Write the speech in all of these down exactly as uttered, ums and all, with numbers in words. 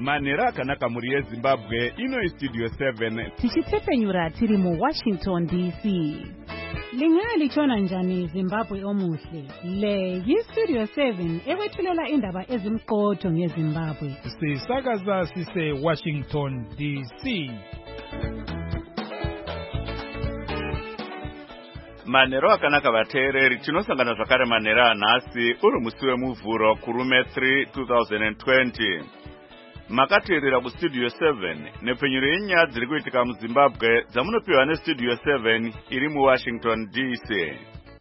Manera akanaka muri yeZimbabwe ino Studio seven. Tichitsepenyura tiri mu Washington D C. Lingalitshona njani Zimbabwe omuhle? Le yi-Studio seven ewethulela indaba ezimqotho ngeZimbabwe. Sisakaza sise Washington D C. Manero akanaka vateereri, tinosangana zvakare manera anhasi uri musi wemuvhuro kurume three twenty twenty. Makateerera kuStudio seven nepfenyuro yenyaya dziri kuitika muZimbabwe dzamunopiwa neStudio seven iri muWashington D C.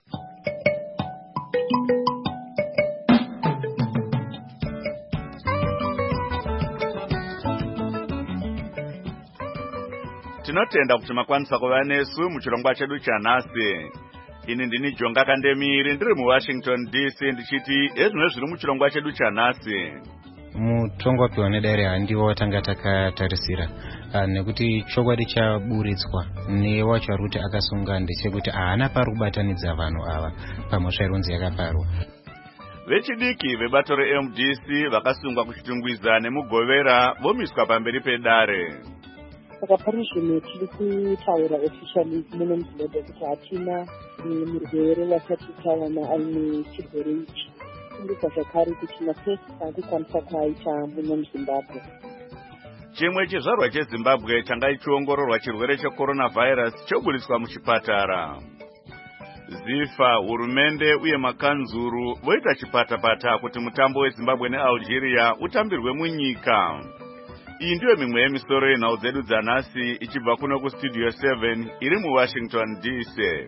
Tinotenda kuti makwanisa kuva nesu muchirongwa chedu chanhasi. Ini ndini Jonga Kandemiri ndiri muWashington D C ndichiti ezvino zviri muchirongwa chedu chanhasi. Mutongo wapiwa nedaire handiwo watanga takatarisira nekuti chokwadi chaburitswa newacho ari kuti akasunga ndechekuti haana pari kubatanidza vanhu ava pamhosva ironzi yakaparwa. Vechidiki vebato reM D C vakasungwa kuchitungwiza nemugovera vomiswa pamberi pedare. Saka parishini tiri kutaura officially muno muZimbabwe kuti hatina murwere wasati tawana aine chirwere ichi. Ndika zvakare kuti matesti akukwanisa kuaita muno muZimbabwe. Chimwe chizvarwa cheZimbabwe changa chichiongororwa chirwere checoronavirus choburitswa muchipatara. Zifa, hurumende uye makanzuru voita chipatapata kuti mutambo weZimbabwe neAlgeria utambirwe munyika. Iyi ndiyo mimwe yemisoro yenhau dzedu dzanhasi ichibva kuno kuStudio seven iri muWashington D C.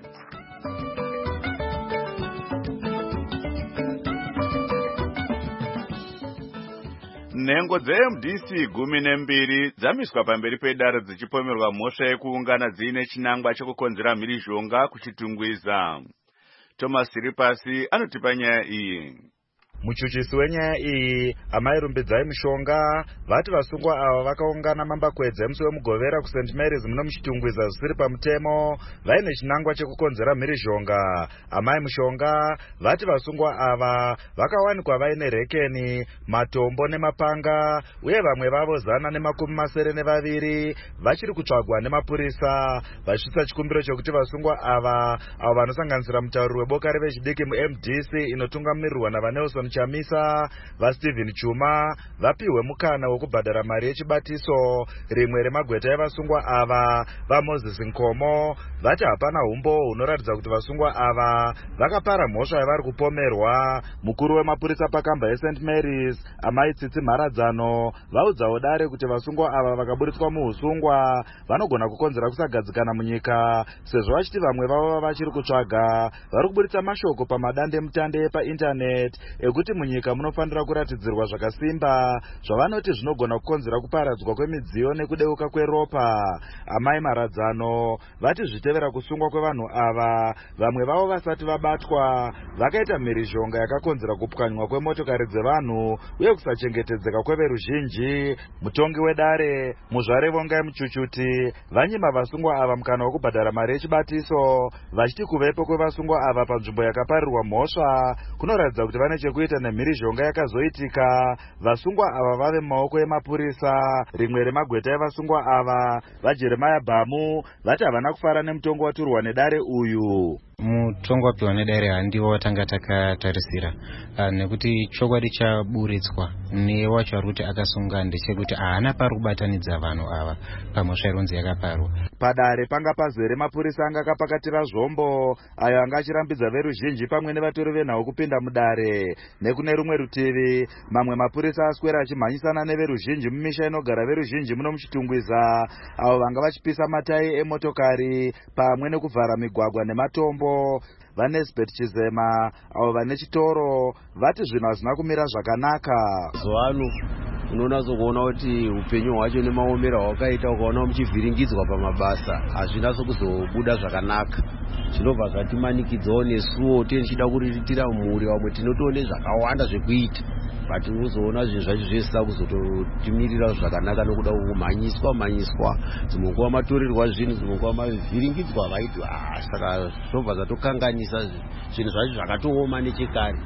Nhengo dzeM D C gumi nembiri dzamiswa pamberi pedare dzichipomerwa mhosva yekuungana dziine chinangwa chekukonzera mhirizhonga kuchitungwiza. Thomas Siripasi anotipa nyaya iyi. Muchuchisi wenyaya iyi amai rumbidzai mushonga vati vasungwa ava vakaungana mambakwedza emusi wemugovera kuSaint Mary's muno muchitungwiza zvisiri pamutemo vaine chinangwa chekukonzera mhirizhonga. Amai mushonga vati vasungwa ava vakawanikwa vaine rekeni, matombo nemapanga uye vamwe vavo zana nemakumi masere nevaviri vachiri kutsvagwa nemapurisa vachisa chikumbiro chokuti vasungwa ava avo vanosanganisira mutauriri weboka revechidiki muM D C inotungamirirwa navanelson Chamisa vaStephen Chuma vapiwe mukana wokubhadhara mari yechibatiso. Rimwe remagweta evasungwa ava vaMoses Nkomo vati hapana umbo hunoratidza kuti vasungwa ava vakapara mhosva yavari kupomerwa. Mukuru wemapurisa pakamba yeSaint Mary's amai Tsitsi Mharadzano vaudzawo dare kuti vasungwa ava vakaburitswa muusungwa vanogona kukonzera kusagadzikana munyika sezvo vachiti vamwe vavo vachiri kutsvaga vari kuburitsa mashoko pamadande mutande paindaneti ekuti munyika munofanira kuratidzirwa zvakasimba zvavanoti zvinogona kukonzera kuparadzwa kwemidziyo nekudeuka kweropa. Amai Mharadzano vati zvitevera kusungwa kwevanhu ava vamwe vavo vasati vabatwa vakaita mhirizhonga yakakonzera kupwanywa kwemotokari dzevanhu uye kusachengetedzeka kweveruzhinji. Mutongi wedare Muzvare Vongai Muchuchuti vanyima vasungwa ava mukana wokubhadhara mari yechibatiso vachiti kuvepo kwevasungwa ava panzvimbo yakaparirwa mhosva kunoratidza kuti vane chekuita nemhirizhonga yakazoitika. Vasungwa ava vave mumaoko emapurisa. Rimwe remagweta evasungwa ava vaJeremiah Bhamu vati havana kufara nemutongo waturwa nedare uyu. Mutongo wapiwa nedaire handiwo watanga takatarisira nekuti chokwadi chaburitswa newacho ari kuti akasunga ndechekuti haana pari kubatanidza vanhu ava pamhosva ironzi yakaparwa. Padare panga pazere mapurisa anga akapakatira zvombo ayo anga achirambidza veruzhinji pamwe nevatori venhau kupinda mudare. Nekune rumwe rutivi mamwe mapurisa aswera achimhanyisana neveruzhinji mumisha inogara veruzhinji muno muchitungwiza avo vanga vachipisa matayi emotokari pamwe nekuvhara migwagwa nematombo. VaNesbeth Chizema avo vane chitoro vati zvinhu hazvina kumira zvakanaka. Zvano unoona zokuona kuti upenyu hwacho nemaomero hwakaita ukaona muchivhiringidzwa pamabasa hazvina sokuzobuda zvakanaka. Zvinobva zvatimanikidzawo nesuwo tichida kuriritira mhuri vamwe tinotoone zvakawanda zvekuita but uzoona zvinhu zvacho zvese kuzototimirira zvakanaka nokuda kumhanyiswa mhanyiswa dzimwe nguva matorerwa zvinhu dzimwe nguva mavhiringidzwa vaiti saka zvinobva zvatokanganisa zvinhu zvacho zvakatooma nechekare.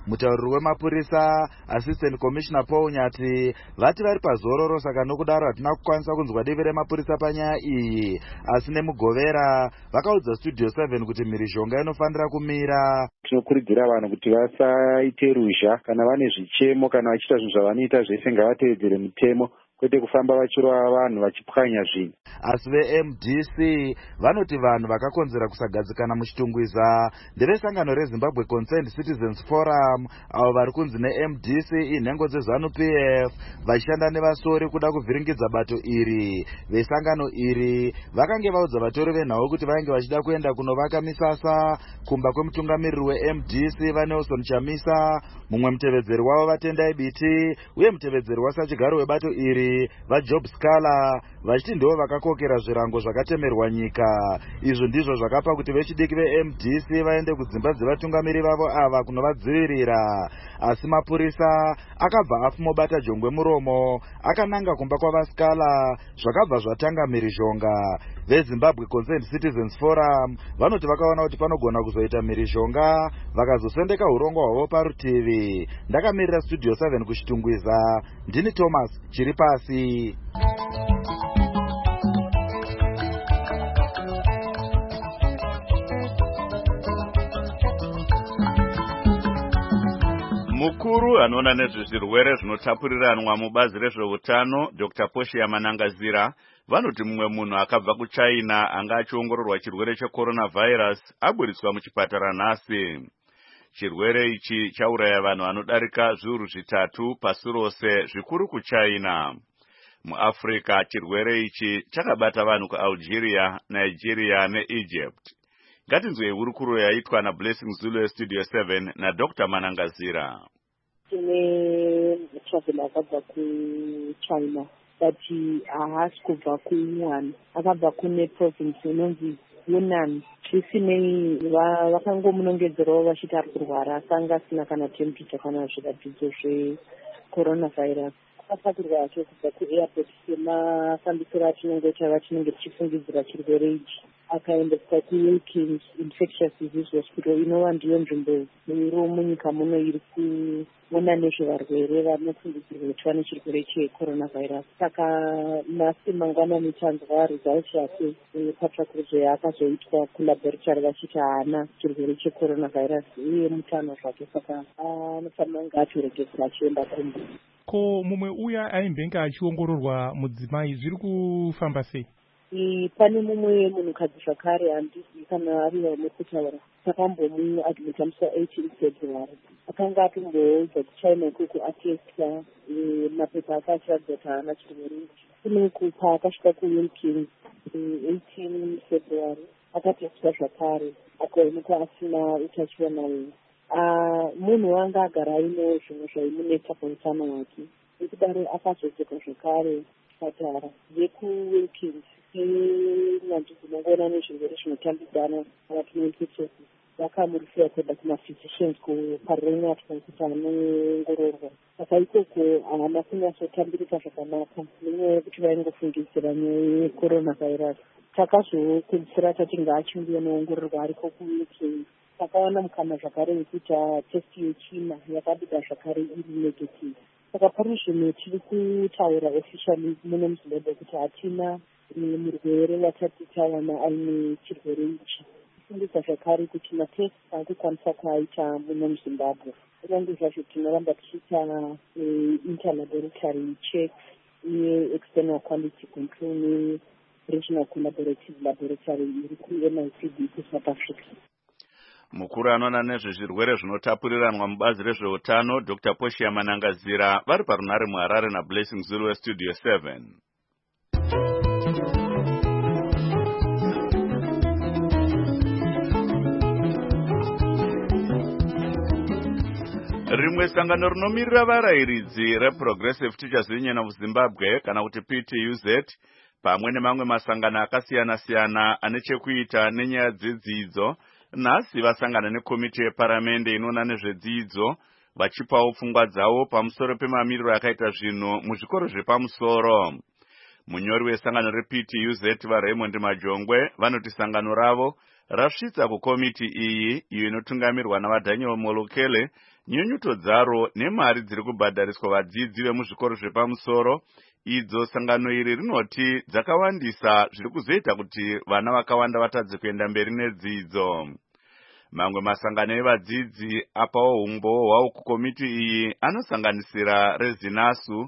Mutauriri wemapurisa Assistant Commissioner Paul Nyati vati vari pazororo, saka nokudaro hatina kukwanisa kunzwa divi remapurisa panyaya iyi, asi nemugovera vakaudza Studio seven kuti mhirizhonga inofanira kumira. Tinokurudzira vanhu kuti vasaite ruzha kana vane zvichemo kana vachiita zvinhu zvavanoita zvese ngavatevedzere mutemo, kwete kufamba vachirova vanhu vachipwanya zvinhu. Asi ve-M D C vanoti vanhu vakakonzera kusagadzikana muchitungwiza ndevesangano reZimbabwe Concerned Citizens Forum, avo vari kunzi ne-M D C inhengo dzeZANU P F, vachishanda nevasori kuda kuvhiringidza bato iri. Vesangano iri vakange vaudza vatori venhau kuti vainge vachida kuenda kunovaka misasa kumba kwemutungamiriri we-M D C vaNelson Chamisa, mumwe mutevedzeri wavo vaTendai Biti uye mutevedzeri wasachigaro webato iri vaJob Scala, vachiti ndivo vakakokera zvirango zvakatemerwa nyika. Izvo ndizvo zvakapa kuti vechidiki ve-M D C vaende kudzimba dzevatungamiri vavo ava kunovadzivirira. Asi mapurisa akabva afumobata jongwe muromo akananga kumba kwavaScala, zvakabva zvatanga mhirizhonga. VeZimbabwe Concerned Citizens Forum vanoti vakaona kuti panogona kuzoita mhirizhonga vakazosendeka urongo hwavo parutivi. Ndakamirira Studio seven kuchitungwiza, ndini Thomas Chiripasi. Mukuru anoona nezvezvirwere zvinotapuriranwa mubazi rezveutano Doctor Poshiya Manangazira vanoti mumwe munhu akabva kuChina anga achiongororwa chirwere cheCoronavirus aburitswa muchipatara nhasi. Chirwere ichi chauraya vanhu vanodarika zviuru zvitatu pasi rose, zvikuru kuChina. MuAfrica chirwere ichi chakabata vanhu kuAlgeria, Nigeria neEgypt. Ngatinzwe hurukuro yaitwa naBlessing Zulu yeStudio seven naDoctor Manangazira. Tine travel akabva kuChina bati haasi kubva kuWuhan, akabva kune province inonzi Yunnan. Zvisinei vakangomunongedzerawo vachiti ari kurwara, asanga asina kana temperature kana zviratidzo zveCoronavirus. Akafatirwa acho kubva kuairport semafambisiro achinongoita vachinenge tichifungidzira chirwere ichi, akaendeswa kuWilkins Infectious Disease Hospital, inova ndiyo nzvimbo iro munyika muno iri kuona nezvevarwere vanofungidzirwa kuti vane chirwere cheCoronavirus. Saka nhasi mangwanani tanzwa result yake patsvakurudzo yaakazoitwa kulaboratory vachiti haana chirwere cheCoronavirus uye mutano zvake, saka anofanira kunge atoregedzera achienda kumba. Ko mumwe uya aimbenge achiongororwa mudzimai zviri kufamba sei? Pane mumwe munhukadzi zvakare, handisi kana ari vanokutaura, takambomuadmita musi eighteen February. Akanga atomboudzwa kuChina ikoko atesta mapepa ake achiratidza kuti haana chirwere ichi. Kunoku paakasvika kuWilkins eighteen February akatestwa zvakare akaonekwa asina utachiona uyu. Munhu wanga agara aine zvimwe zvaimunetsa pautano hwake, nekudaro akazodzoka zvakare kuchipatara yekuWilkins nyanzvi dzinongoona nezvirwere zvinotambidzana kana tinoinfections. Vakamurifira kuenda kumaphysicians kuparonyatwa kuti anoongororwa. Saka ikoko haana kunyatsotambirika zvakanaka nenyaya yekuti vaingofungidzira nyaya yeCoronavirus. Takazopedzisira tati ngaachinge anoongororwa ariko kuWilkins. Takawana mukana zvakare wekuita test yechina yakabuda zvakare iri negative. Saka pari zvino tiri kutaura officially muno muZimbabwe kuti hatina murwere watati tawana aine chirwere ichi. Kufundisa zvakare kuti matest akukwanisa kuaita muno muZimbabwe. Kunyange zvazvo tinoramba tichiita interlaboratory checks uye external quality control neregional collaborative laboratory iri kuN I C D kuSouth Africa. Mukuru anoona nezvezvirwere zvinotapuriranwa mubazi rezveutano Doctor Poshiya Manangazira vari parunare muHarare naBlessing Zulu weStudio seven. Rimwe sangano rinomirira varayiridzi reProgressive Teachers Union of Zimbabwe kana kuti P T U Z pamwe nemamwe masangano akasiyana-siyana ane chekuita nenyaya dzedzidzo nhasi vasangana nekomiti yeparamende inoona nezvedzidzo vachipawo pfungwa dzavo pamusoro pemamiriro akaita zvinhu muzvikoro zvepamusoro. Munyori wesangano reP T U Z vaRaymond Majongwe vanoti sangano ravo rasvitsa kukomiti iyi iyo inotungamirwa navaDaniel Molokele nyunyuto dzaro nemari dziri kubhadhariswa vadzidzi vemuzvikoro zvepamusoro, idzo sangano iri rinoti dzakawandisa zviri kuzoita kuti vana vakawanda vatadze kuenda mberi nedzidzo. Mamwe masangano evadzidzi apawo umbo hwawo kukomiti iyi anosanganisira Rezinasu,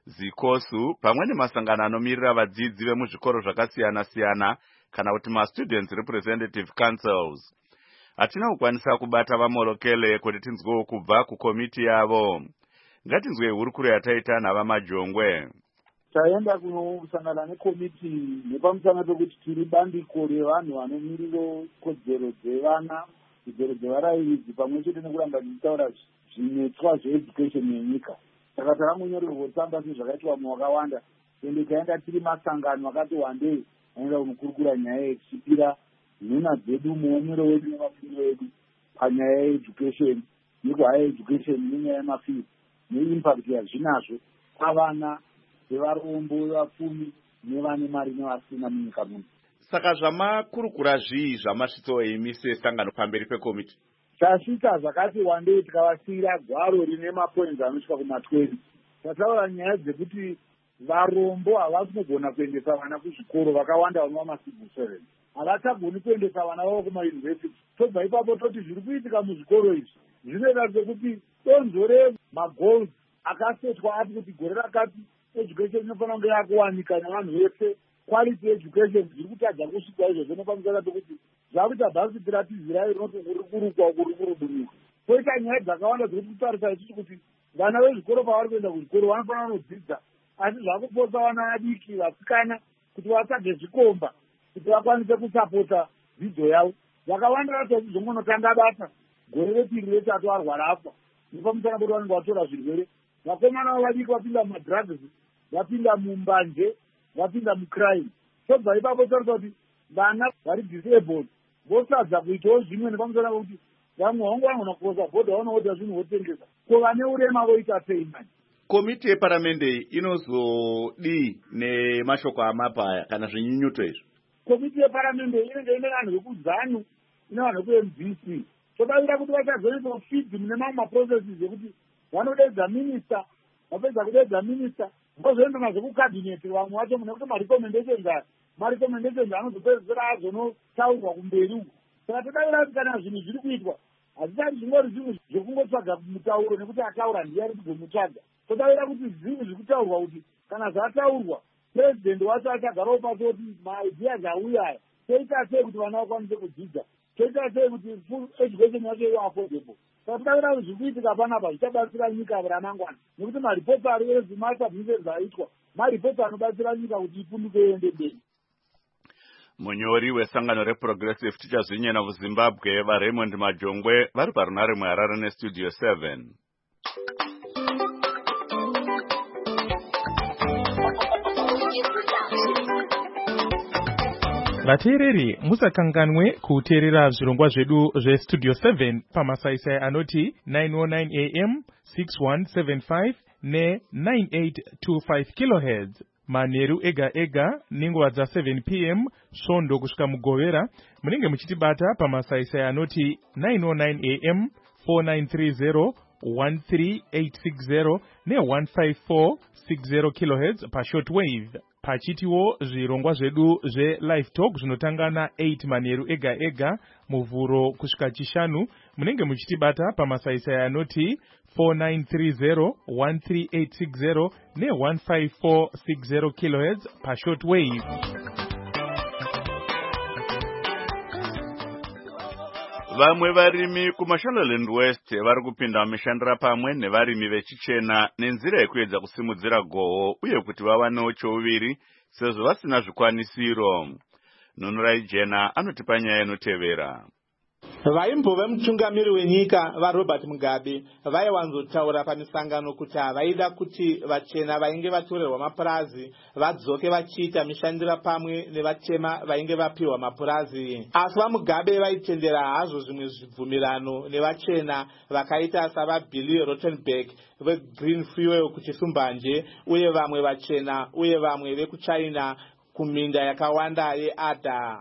Zikosu pamwe nemasangano anomirira vadzidzi vemuzvikoro zvakasiyana-siyana kana kuti ma-Students Representative Councils. Hatina kukwanisa kubata vaMolokele kuti tinzwewo kubva kukomiti yavo. Ngatinzwe hurukuro yataita navaMajongwe. Taenda kunosangana nekomiti nepamusana pekuti tiri bandiko revanhu vanomirira kodzero dzevana, kodzero dzevarairidzi pamwe chete nekuramba tichitaura zvinetswa zveeducation yenyika. Saka takangonyorerwa tsamba sezvakaitwa muwakawanda, ende taenda tiri masangano akati wandei aenda kunokurukura nyaya yekuchipira nhuna dzedu, muonero wedu nemafiro edu panyaya yeeducation, nekuhaya education nenyaya yemafiro neimpact yazvinazvo pavana vevarombo, vapfumi nevane mari nevasina munyika muno. Saka zvamakurukura zvii zvamasvitsawo imi sesangano pamberi pekomiti? Tasvitsa zvakati wandei tikavasiyira gwaro rine mapoints anosvika kumatwenty. Tataura nyaya dzekuti varombo havasi kugona kuendesa vana kuzvikoro, vakawanda vanova macivil servants havachagoni kuendesa vana vavo kumayunivhesiti. Tobva ipapo toti zviri kuitika muzvikoro izvi zvinoita sekuti donzvo remagoals akasetwa ati kuti gore rakati education inofanira kunge yakuwanika nevanhu vese, quality education zviri kutadza kusvika izvozvo nepamusana pekuti zvakuita bhasiti ratizira rinoti kuri kurukwa kuri kuruburuka. Poita nyaya dzakawanda dziri kutarisa ichichi kuti vana vezvikoro pavari kuenda kuzvikoro vanofanira kunodzidza, asi zvakuposa vana vadiki vasikana kuti vatsvage zvikomba kuti vakwanise kusapota dzidzo yavo. Vakawanda vacho vachizongonotanga basa gore repiri retatu arwara afa nepamusana pekuti vanenge vatora zvirwere. Vakomana vavo vadiki vapinda mumadrugs, vapinda mumbanje, vapinda mucrime. Tobva ipapo taurisa kuti vana vari disabled vosadza kuitawo zvimwe nepamusana pekuti vamwe vangu vanogona kukosa bhodha vanoodha zvinhu votengesa. Ko vane urema voita sei manje? Komiti yeparamende inozodii nemashoko amapaya kana zvinyunyuto izvi? Komiti yeparamende inenge ine vanhu vekuzanu, ine vanhu veku-M V C. Todavira kuti vachazoita feed mune mamwe maprocesses ekuti vanodedza minista, vapedza kudedza minista vozoenda nazvo kukabineti vamwe vacho mune kuti marecommendations aya marecommendations anozopedzisira azonotaurwa kumberi uko. Saka todavira kuti kana zvinhu zviri kuitwa hazvichari zvingori zvinhu zvekungotsvaga mutauro nekuti ataura ndiye ari kuzomutsvaga. Todavira kuti zvinhu zviri kutaurwa kuti kana zvataurwa president wacho achagarawo pasi kuti maideas auya aya toita sei kuti vana vakwanise kudzidza, toita sei kuti full education yacho iwe affordable. Saka todavira kuti zviri kuitika panapa zvichabatsira nyika ramangwana, nekuti maripoti ari ezvimasubmissions aitwa maripoti anobatsira nyika kuti ipunduke iende mberi. Munyori wesangano reProgressive Teachers Union of Zimbabwe vaRaymond Majongwe vari parunare muHarare neStudio seven. Vateereri musakanganwe kuteerera zvirongwa zvedu zveStudio seven pamasaisai anoti nine oh nine A M, six one seven five ne nine eight two five kilohertz. Manheru ega ega nenguva dza seven P M svondo kusvika mugovera munenge muchitibata pamasaisai anoti nine oh nine A M, four nine three zero, one three eight six zero ne one five four six zero kilohertz pashortwave. Pachitiwo zvirongwa zvedu zve-live talk zvinotanga na eight manheru ega ega muvhuro kusvika chishanu munenge muchitibata pamasaisai anoti four nine three zero, one three eight six zero ne one five four six zero kilohertz pashortwave. Vamwe varimi kuMashonaland West vari kupinda mishandira pamwe nevarimi vechichena nenzira yekuedza kusimudzira goho uye kuti vawanewo chouviri sezvo vasina zvikwanisiro. Nunurai Jena anotipa nyaya inotevera. Vaimbova mutungamiri wenyika vaRobert Mugabe vaiwanzotaura pamisangano kuti havaida kuti vachena vainge vatorerwa mapurazi vadzoke vachiita mishandira pamwe nevatema vainge vapiwa mapurazi. Asi vaMugabe vaitendera hazvo zvimwe zvibvumirano nevachena vakaita savaBilly Rottenberg veGreen Fuel kuchisumbanje uye vamwe vachena uye vamwe vekuChina kuminda yakawanda yeAdha.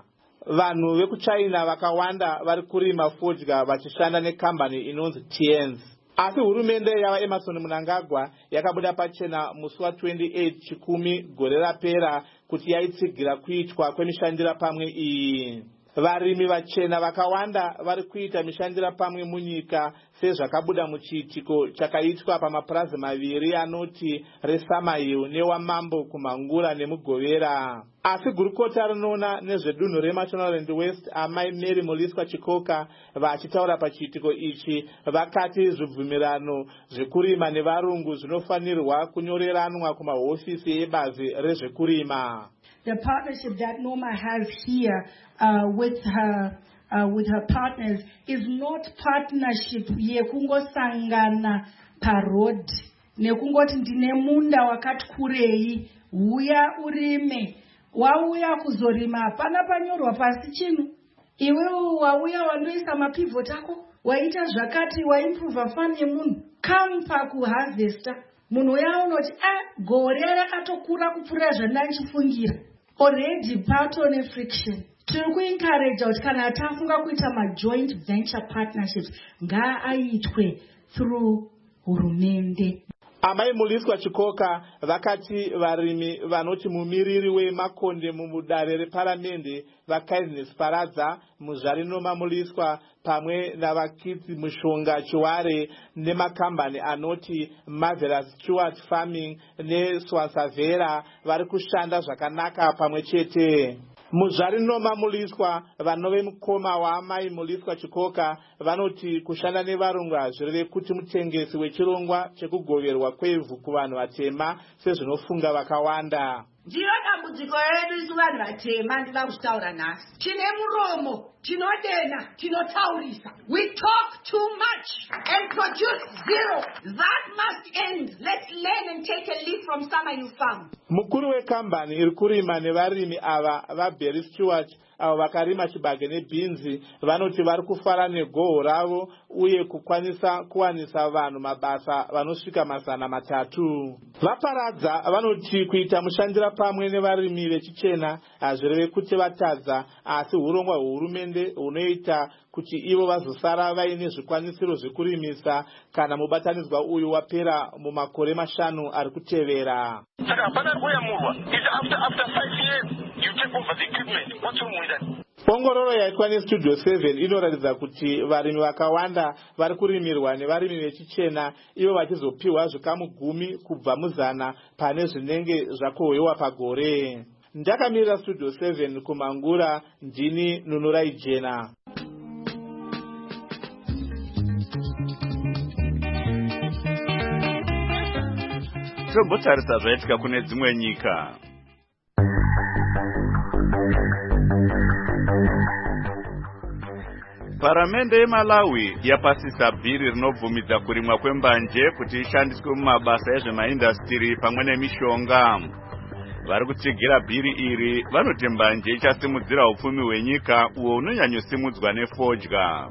vanhu vekuchina vakawanda vari kurima fodya vachishanda nekambani inonzi T N S. Asi hurumende yava Emerson Mnangagwa yakabuda pachena musi wa twenty-eight chikumi gore rapera kuti yaitsigira kuitwa kwemishandira pamwe iyi. Varimi vachena vakawanda vari kuita mishandira pamwe munyika sezvakabuda muchiitiko chakaitwa pamapurazi maviri anoti reSamahill newaMambo kuMhangura nemuGovera. Asi gurukota rinoona nezvedunhu reMashonaland West amai Mary Muliswa Chikoka vachitaura pachiitiko ichi vakati zvibvumirano zvekurima nevarungu zvinofanirwa kunyoreranwa kumahofisi ebazi rezvekurima. The partnership that Noma has here uh, with her uh, with her partners is not partnership yekungosangana parod nekungoti ndine munda wakati kurei uya urime wauya kuzorima hapana panyorwa pasi chinu iwe wauya wandoisa mapivot ako waita zvakati waimprova fani yemunhu kampa kuharvesta munhu uya unoti ah gore rakatokura kupfuura zvandanchifungira already patone friction. Tiri kuencourage kuti kana tafunga kuita ma-joint venture partnerships ngaaitwe through hurumende. Amai Muliswa Chikoka vakati varimi vanoti mumiriri wemakonde mumudare reparamende vaKindness Paradza muzvari Noma Muliswa pamwe navakidzi Mushonga Chiware nemakambani anoti Marvelous Stewart Farming neSwansavera vari kushanda zvakanaka pamwe chete. Muzvari Noma Muliswa vanove mukoma waamai Muliswa Chikoka vanoti kushanda nevarungu hazvireve kuti mutengesi wechirongwa chekugoverwa kwevhu kuvanhu vatema sezvinofunga vakawanda. Ndiro dambudziko redu isu vanhu vatema ndinoda kutaura nhasi. Tine muromo, tinodena, tinotaurisa. We talk too much and produce zero. That must end. Let's learn and take a leaf from Samahill Farm. Mukuru wekambani iri kurima nevarimi ava vaBerry Stewart avo vakarima chibage nebhinzi vanoti vari kufara negoho ravo uye kukwanisa kuwanisa vanhu mabasa vanosvika mazana matatu. Vaparadza vanoti kuita mushandira pamwe nevarimi vechichena hazvireve kuti vatadza asi urongwa hwehurumende hunoita kuti ivo vazosara vaine zvikwanisiro zvekurimisa kana mubatanidzwa uyu wapera mumakore mashanu ari kutevera. Saka hapana kuyamurwa. Is after after five years you take over the equipment. What's wrong with that? Ongororo yaitwa neStudio seven inoratidza kuti varimi vakawanda vari kurimirwa nevarimi vechichena ivo vachizopiwa zvikamu gumi kubva muzana pane zvinenge zvakohwewa pagore. Ndakamirira Studio seven kuMhangura, ndini Nunurai Jena. Tombotarisa zvaitika kune dzimwe nyika. Paramende yeMalawi yapasisa bhiri rinobvumidza kurimwa kwembanje kuti ishandiswe mumabasa ezvemaindastiri pamwe nemishonga. Vari kutsigira bhiri iri vanoti mbanje ichasimudzira upfumi hwenyika uwo unonyanyosimudzwa nefodya.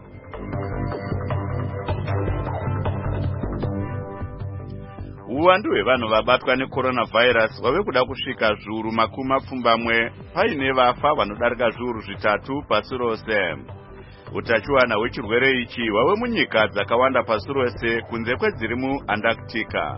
Uwandu hwevanhu vabatwa necoronavirus hwave kuda kusvika zviuru makumi mapfumbamwe paine vafa vanodarika zviuru zvitatu pasi rose. Utachiwana hwechirwere ichi hwave munyika dzakawanda pasi rose kunze kwedziri muAntarctica.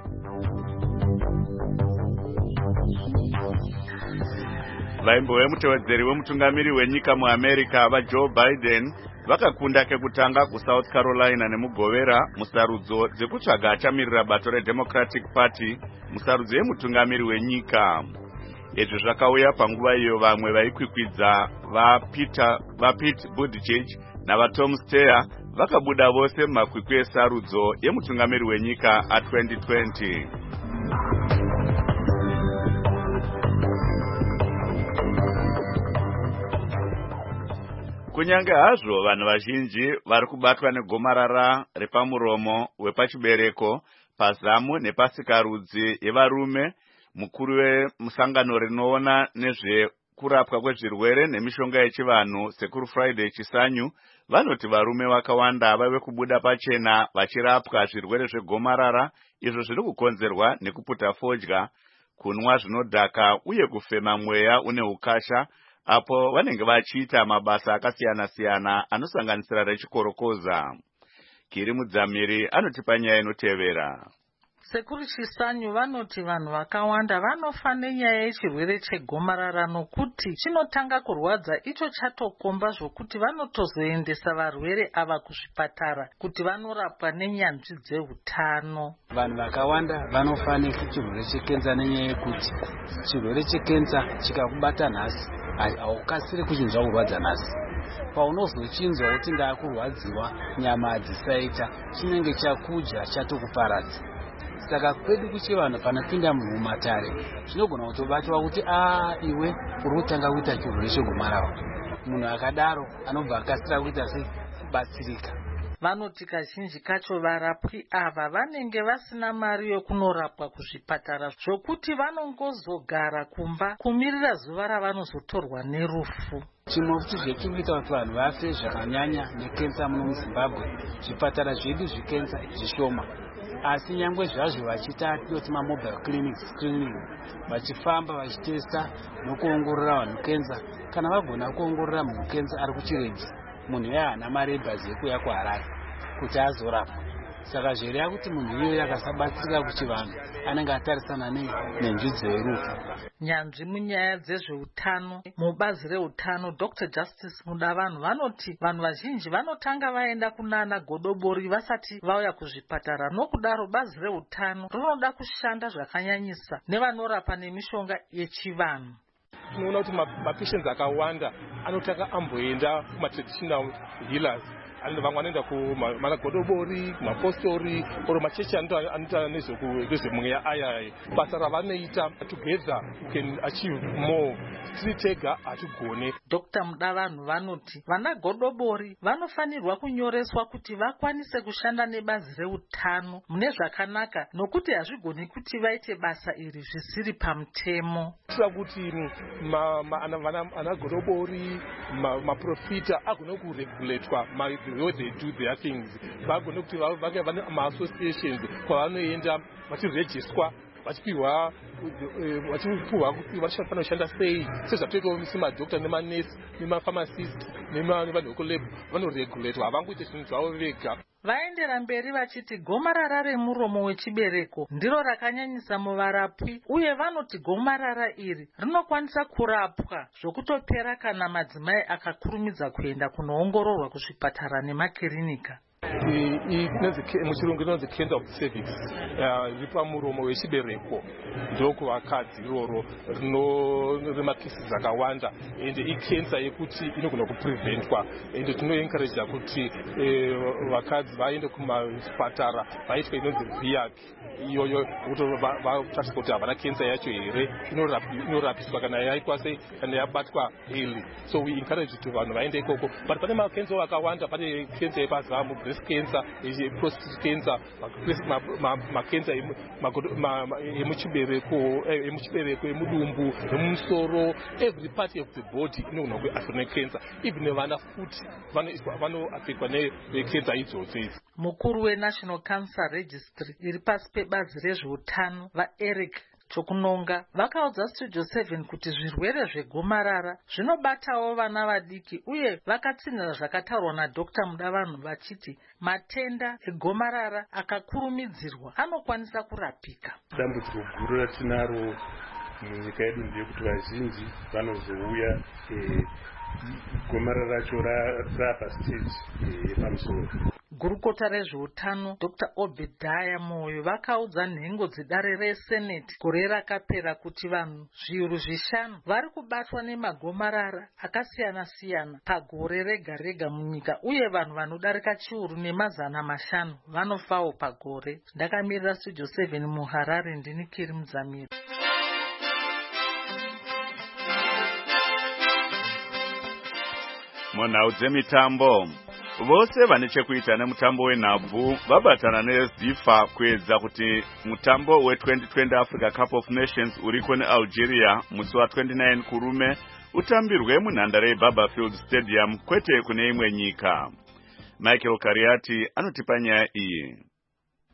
Vaimbove mutevedzeri wemutungamiri wenyika muAmerica vaJoe Biden vakakunda kekutanga kuSouth Carolina nemuGovera musarudzo dzekutsvaga achamirira bato reDemocratic Party musarudzo yemutungamiri wenyika. Izvi zvakauya panguva iyo vamwe vaikwikwidza vaPeter vaPete Buttigieg navaTom Steyer vakabuda vose mumakwikwi esarudzo yemutungamiri wenyika a twenty twenty. Kunyange hazvo vanhu vazhinji vari kubatwa negomarara repamuromo wepachibereko pazamu nepasikarudzi yevarume, mukuru wemusangano rinoona nezvekurapwa kwezvirwere nemishonga yechivanhu Sekuru Friday Chisanyu vanoti varume vakawanda vave kubuda pachena vachirapwa zvirwere zvegomarara izvo zviri kukonzerwa nekuputa fodya, kunwa zvinodhaka uye kufema mweya une ukasha apo vanenge vachiita mabasa akasiyana-siyana anosanganisira rechikorokoza. Kiri Mudzamiri anotipa nyaya inotevera. Sekuru Chisanyu vanoti vanhu vakawanda vanofa nenyaya yechirwere chegomarara nokuti chinotanga kurwadza icho chatokomba zvokuti vanotozoendesa varwere ava kuzvipatara kuti vanorapwa nenyanzvi dzeutano. Vanhu vakawanda vanofa nechirwere chekenza nenyaya yekuti chirwere chekenza chikakubata nhasi haukasiri kuchinzwa kurwadza nhasi. Paunozochinzwa kuti ndaakurwadziwa nyama hadzisaita chinenge chakudya chatokuparadza. Saka kwedu kuchi vanhu panopinda munhu mumatare zvinogona kutobatwa kuti a iwe uri kutanga kuita chirwere chegomarara. Munhu akadaro anobva akasira kuita sekubatsirika. Vanoti kazhinji kacho varapwi ava vanenge vasina mari yokunorapwa kuzvipatara zvokuti vanongozogara kumba kumirira zuva ravanozotorwa nerufu. Chimwe futi zvechiri kuita kuti vanhu vafe zvakanyanya nekensa muno muZimbabwe, zvipatara zvedu zvekensa zvishoma. Asi nyangwe zvazvo vachiita toti mamobile clinics screening vachifamba vachitesta nokuongorora vanhu kensa, kana vagona kuongorora munhu kensa ari kuchiredzi, munhu iye haana mari yebhazi yekuuya kuHarare kuti azorapwa. Saka zvereva kuti munhu iyoyo akasabatsirika kuchivanhu anenge atarisana nenjodzi yerufu. Nyanzvi munyaya dzezveutano mubazi reutano Doctor Justice Mudavanhu vanoti vanhu vazhinji vanotanga vaenda kunana godobori vasati vauya kuzvipatara, nokudaro bazi reutano rinoda kushanda zvakanyanyisa nevanorapa nemishonga yechivanhu. Tinoona kuti mapatients akawanda anotanga amboenda kuma-traditional healers. Vamwe vanoenda kumagodobori, kumapostori, oro machechi anoita nezvemweya ayayi. Basa ravanoita together we can achieve more. Tiri tega hatigone. Doctor Mudavanhu vanoti vana godobori vanofanirwa kunyoreswa kuti vakwanise kushanda nebazi reutano mune zvakanaka, nokuti hazvigoni kuti vaite basa iri zvisiri pamutemo. Tira kuti ana godobori, maprofita agone kuregulatwa the way they do their things. Vagone kuti vave vane ma-associations kwavanoenda vachirejiswa vachipiwa vachipiwa kuti vachifanira kushanda sei sezvatoitawo semadhokta nemanesi nemapharmacist nevanhu vekulab vanoregulatwa, havangoite zvinhu zvavo vega. Vaendera mberi vachiti gomarara remuromo wechibereko ndiro rakanyanyisa muvarapwi, uye vanoti gomarara iri rinokwanisa kurapwa zvokutopera kana madzimai akakurumidza kuenda kunoongororwa kuzvipatara nemakirinika. Muchirungu inonzi cancer of the cervix, riri pamuromo wechibereko, ndokuvakadzi iroro rinemakesi akawanda, ende ikensa yekuti inogona kupreventwa, ende tinoencouragea kuti vakadzi vaende kumazvipatara vaitwa inonzi viak iyoyo kuti vatarisa kuti havana kensa yacho here, inorapiswa kana yaitwa sei kana yabatwa early. So we encourage kuti vanhu vaende ikoko, but pane makensa akawanda, pane kensa yepazamu, breast cancer, prostate cancer, makensa emuchibereko, emuchibereko, emudumbu, emusoro, every part of the body inogona kuaffectwa necancer. Even nevana futi vanoaffectwa necancer idzodzi. Mukuru weNational Cancer Registry iri pasi pebazi rezveutano vaEric Chokunonga vakaudza Studio seven kuti zvirwere zvegomarara zvinobatawo vana vadiki, uye vakatsinira zvakataurwa naDoctor Mudavanhu vachiti matenda egomarara akakurumidzirwa anokwanisa kurapika. Dambudziko guru ratinaro munyika yedu ndeyekuti vazhinji vanozouya gomarara racho rapa stage yepamusoro. Gurukota rezveutano Doctor Obedaya Moyo vakaudza nhengo dzedare reseneti gore rakapera kuti vanhu zviuru zvishanu vari kubatwa nemagomarara akasiyana-siyana pagore rega rega munyika, uye vanhu vanodarika chiuru nemazana mashanu vanofawo pagore. Ndakamirira Studio seven muHarare, ndini Kiri Mudzamiri. Munhau dzemitambo, vose vane chekuita nemutambo wenhabvu vabatana neZIFA kuedza kuti mutambo we-twenty twenty Africa Cup of Nations uriko neAlgeria musi wa-twenty-nine kurume utambirwe munhandare yeBarberfield Stadium kwete kune imwe nyika. Michael Kariati anotipa nyaya iyi.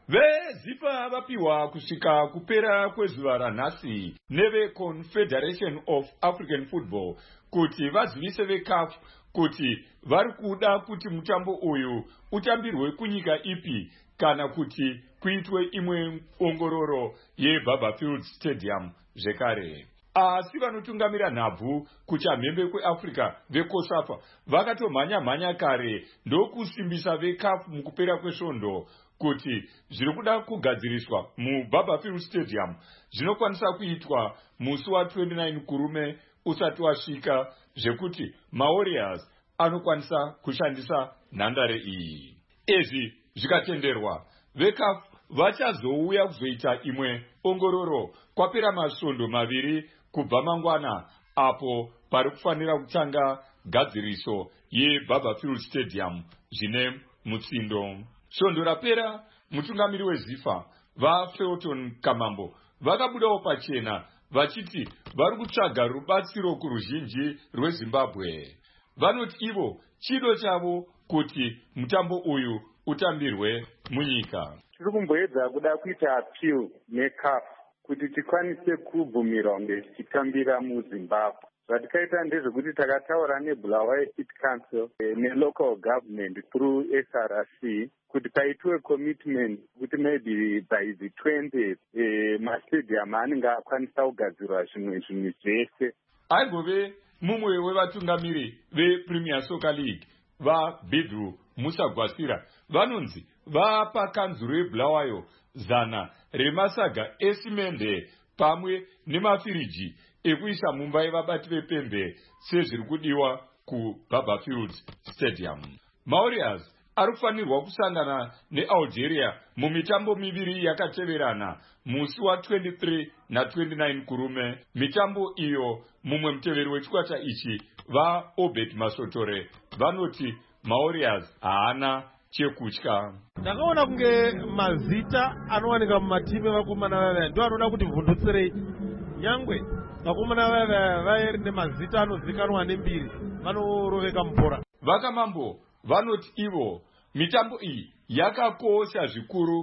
vezifa vapiwa kusvika kupera kwezuva ranhasi neveConfederation of African Football kuti vazivise veCAF kuti vari kuda kuti mutambo uyu utambirwe kunyika ipi kana kuti kuitwe imwe ongororo yeBarberfield Stadium zvekare. Asi vanotungamira nhabvu kuchamhembe kweAfrica veCOSAFA vakatomhanya mhanya kare ndokusimbisa veCAF mukupera kwesvondo kuti zviri kuda kugadziriswa muBarberfield Stadium zvinokwanisa kuitwa musi wa twenty-nine kurume usati wasvika, zvekuti maWarriors anokwanisa kushandisa nhandare iyi. Izvi zvikatenderwa, veCAF vachazouya kuzoita imwe ongororo kwapera masvondo maviri kubva mangwana, apo pari kufanira kutanga gadziriso yeBarberfield Stadium zvine mutsindo. Svondo rapera, mutungamiri weZIFA vaFelton Kamambo vakabudawo pachena vachiti vari kutsvaga rubatsiro kuruzhinji rweZimbabwe. Vanoti ivo chido chavo kuti mutambo uyu utambirwe munyika. Tiri kumboedza kuda kuita appeal neCAF kuti tikwanise kubvumirwa kunge tichitambira muZimbabwe. Zvatikaita ndezvekuti takataura neBulawayo City Council nelocal government through S R C kuti paitwe commitment kuti maybe by the twentieth eh, mastadium anenge akwanisa kugadzirwa zvimwe zvinhu zvese. Aigove mumwe wevatungamiri vePremier Soccer League vaBidru Musa Gwasira vanonzi vapa kanzuro yeBulawayo zana remasaga esimende pamwe nemafiriji ekuisa mumba yevabati vepembe sezviri kudiwa kuBarberfield Stadium. maWarriors ari kufanirwa kusangana neAlgeria mumitambo miviri yakateverana musi wa twenty-three na twenty-nine kurume. Mitambo iyo mumwe muteveri wechikwata ichi vaObed Masotore vanoti maWarriors haana chekutya. Ndakaona kunge mazita anowanika mumatimu evakomana vaya ndo anoda kuti mvundutserei. Nyangwe vakomana vaya vaeri nemazita anozikanwa nembiri vanoroveka mubhora. Vakamambo vanoti ivo mitambo iyi yakakosha zvikuru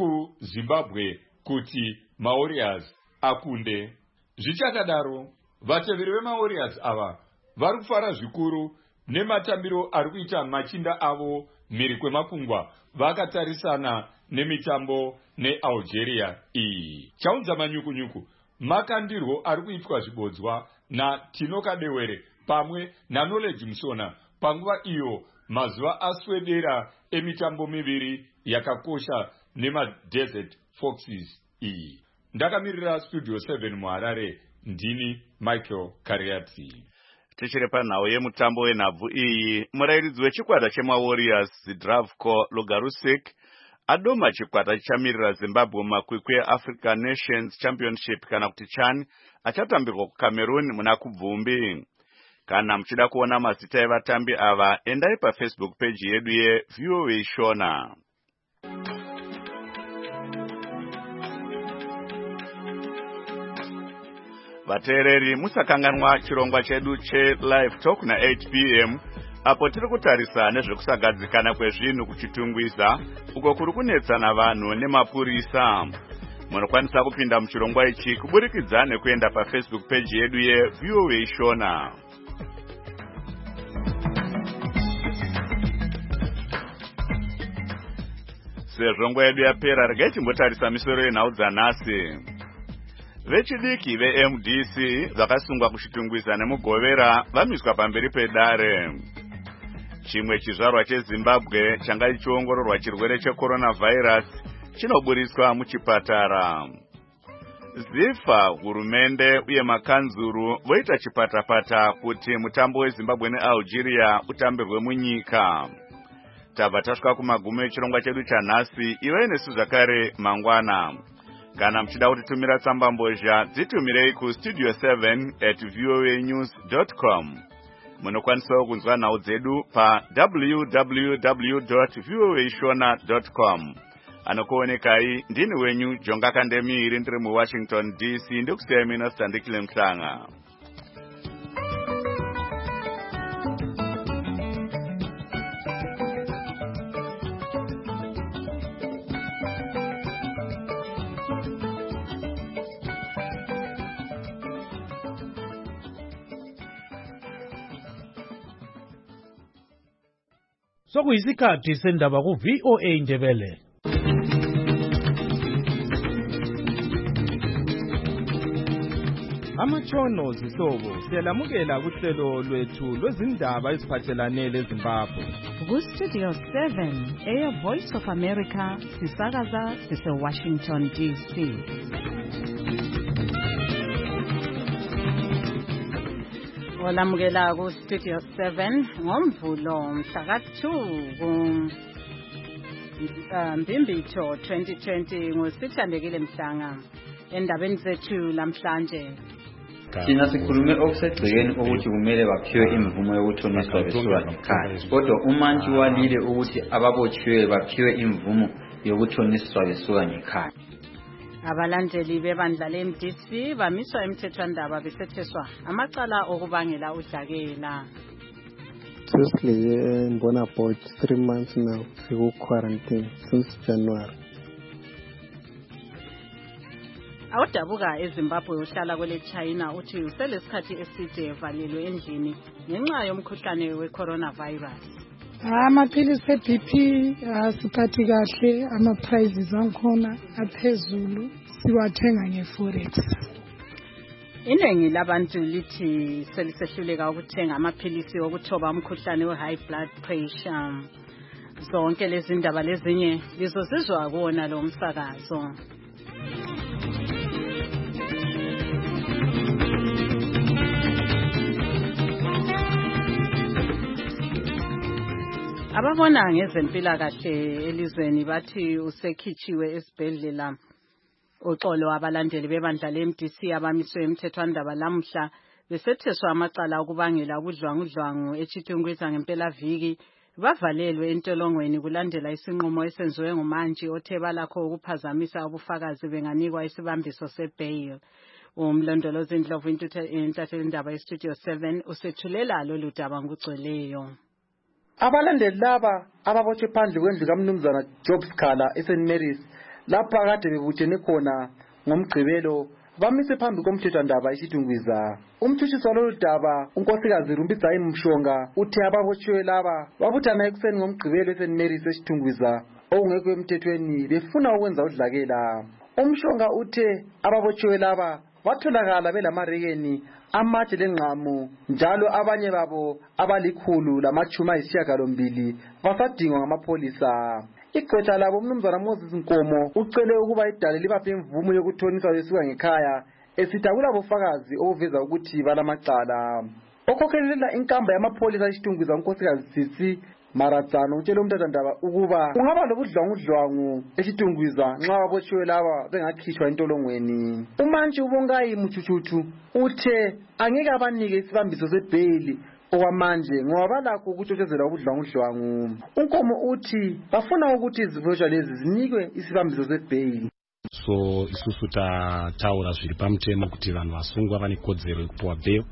kuZimbabwe kuti maWarriors akunde. Zvichakadaro, vateveri vemaWarriors ava vari kufara zvikuru nematambiro ari kuita machinda avo mhiri kwemakungwa vakatarisana nemitambo neAlgeria iyi. Chaunza manyukunyuku, makandirwo ari kuitwa zvibodzwa naTino Kadewere pamwe naKnowledge Musona panguva iyo mazuva aswedera emitambo miviri yakakosha nemaDesert Foxes iyi. Ndakamirira Studio seven muHarare, ndini Michael Kariati. Tichiri panhau yemutambo wenhabvu iyi, murairidzi wechikwata chemaWarriors Zdravko Logarusek adoma chikwata chichamirira Zimbabwe mumakwikwi eAfrican Nations Championship kana kuti CHAN achatambirwa kuCameroon muna kubvumbi. Kana muchida kuona mazita evatambi ava, endai paFacebook page yedu yeV O A Shona. Vateereri, musakanganwa chirongwa chedu cheLive Talk na eight p m apo tiri kutarisa nezvekusagadzikana kwezvinhu kuchitungwiza uko kuri kunetsana vanhu nemapurisa. Munokwanisa kupinda muchirongwa ichi kuburikidza nekuenda paFacebook page yedu yeV O A Shona. Sezvongwa yedu yapera, regai timbotarisa misoro yenhau dzanhasi. Vechidiki veM D C vakasungwa kuchitungwiza nemugovera vamiswa pamberi pedare. Chimwe chizvarwa cheZimbabwe changa chichiongororwa chirwere cheCoronavirus chinoburiswa muchipatara. ZIFA, hurumende uye makanzuru voita chipatapata kuti mutambo weZimbabwe neAlgeria utambirwe munyika. Tabva tasvika kumagumo echirongwa chedu chanhasi, iwe nesu zvakare mangwana. Kana muchida kutitumira tsamba mbozha, dzitumirei kustudio seven at voanews dot com. Munokwanisawo kunzwa nhau dzedu pa w w w dot voashona dot com. Anokuonekai ndini wenyu Jonga Kandemiri, ndiri muWashington D C, ndikusiyai mina Sandikile Mhlanga. sokuyisikhathi sendaba ku-V O A Ndebele. Amatshono zihlobo siyalamukela kuhlelo lwethu lwezindaba eziphathelane leZimbabwe. Ku-Studio seven, Air Voice of America, sisakaza sise-Washington D C. Olamukela ku-Studio seven ngomvulo mhla ka-two kuMbimbitho twenty twenty ngosithandekile Mhlanga. Endabeni zethu lamhlanje Thina sikhulume okusegcekeni ukuthi kumele baphiwe imvumo yokuthoniswa besuka ekhaya. Kodwa uMantshi walile ukuthi ababotshiwe baphiwe imvumo yokuthoniswa besuka ekhaya. Abalandeli bebandla le-M D C bamiswa emthethwandaba besetheswa amacala okubangela udlakela. Firstly, in about three months now, we quarantine since January. Awudabuka eZimbabwe uhlala kwele China uthi uselesikhathi eside evalelwe endlini ngenxa yomkhuhlane we-coronavirus. Amaphilisi e-B P asiphathi kahle, ama-prices ankhona aphezulu, siwathenga nge-forex. Iningi labantu lithi selisehluleka ukuthenga amaphilisi okuthoba umkhuhlane we-high blood pressure. Zonke lezi ndaba lezinye lizozizwa kuwona lo msakazo. Ababona ngezempilakahle elizweni bathi usekhitshiwe esibhedlela uxolo abalandeli bebandla le-M D C abamiswe emthethwandaba lamuhla besetheswa amacala okubangela ubudlwangudlwangu eChitungwiza ngempelaviki bavalelwe entolongweni kulandela isinqumo esenziwe nguMantshi othe balakho ukuphazamisa ubufakazi benganikwa isibambiso sebail. Umlondolozi Ndlovu intathelindaba yeStudio seven usethulela lolu daba ngugcweleyo. Abalandeli laba ababotshwe phandle kwendlu kaMnumzana Job Scala eSaint Mary's lapha kade bebuthene khona ngomgqibelo bamise phambi komthethwandaba eChitungwiza. Umthuthisi walolu daba unkosikazi Rumbidzai Mshonga uthe ababotshwe laba babuthana ekuseni ngomgqibelo eSaint Mary's eChitungwiza okungekho emthethweni befuna ukwenza udlakela. Umshonga uthe ababotshwe laba batholakala belamarekeni amatshe lengqamu njalo abanye babo abalikhulu lamachuma ayisishiyagalombili basadingwa ngamapholisa. Igqwetha labo uMnumzana Moses Nkomo ucele ukuba idale libaphe imvumo yokuthoniswa besuka ngekhaya esithi akulabofakazi obuveza ukuthi balamacala. Okhokhelela inkamba yamapholisa eChitungwiza unkosikazi Sisi Maratsano utshela umthethwandaba ukuba kungaba lobudlwangudlwangu eChitungwiza nxa ababotshiwe laba bengakhishwa entolongweni. uMantshi uBongayi Muchuchuchu uthe angeke abanike isibambiso sebheli okwamanje ngoba balakho ukutshotshozela ubudlwangudlwangu. Unkomo uthi bafuna ukuthi izibotshwa lezi zinikwe isibambiso sebheli. So isusu taura zviri pamutemo kuti vanhu vasungwa vane kodzero yekupuwa bail.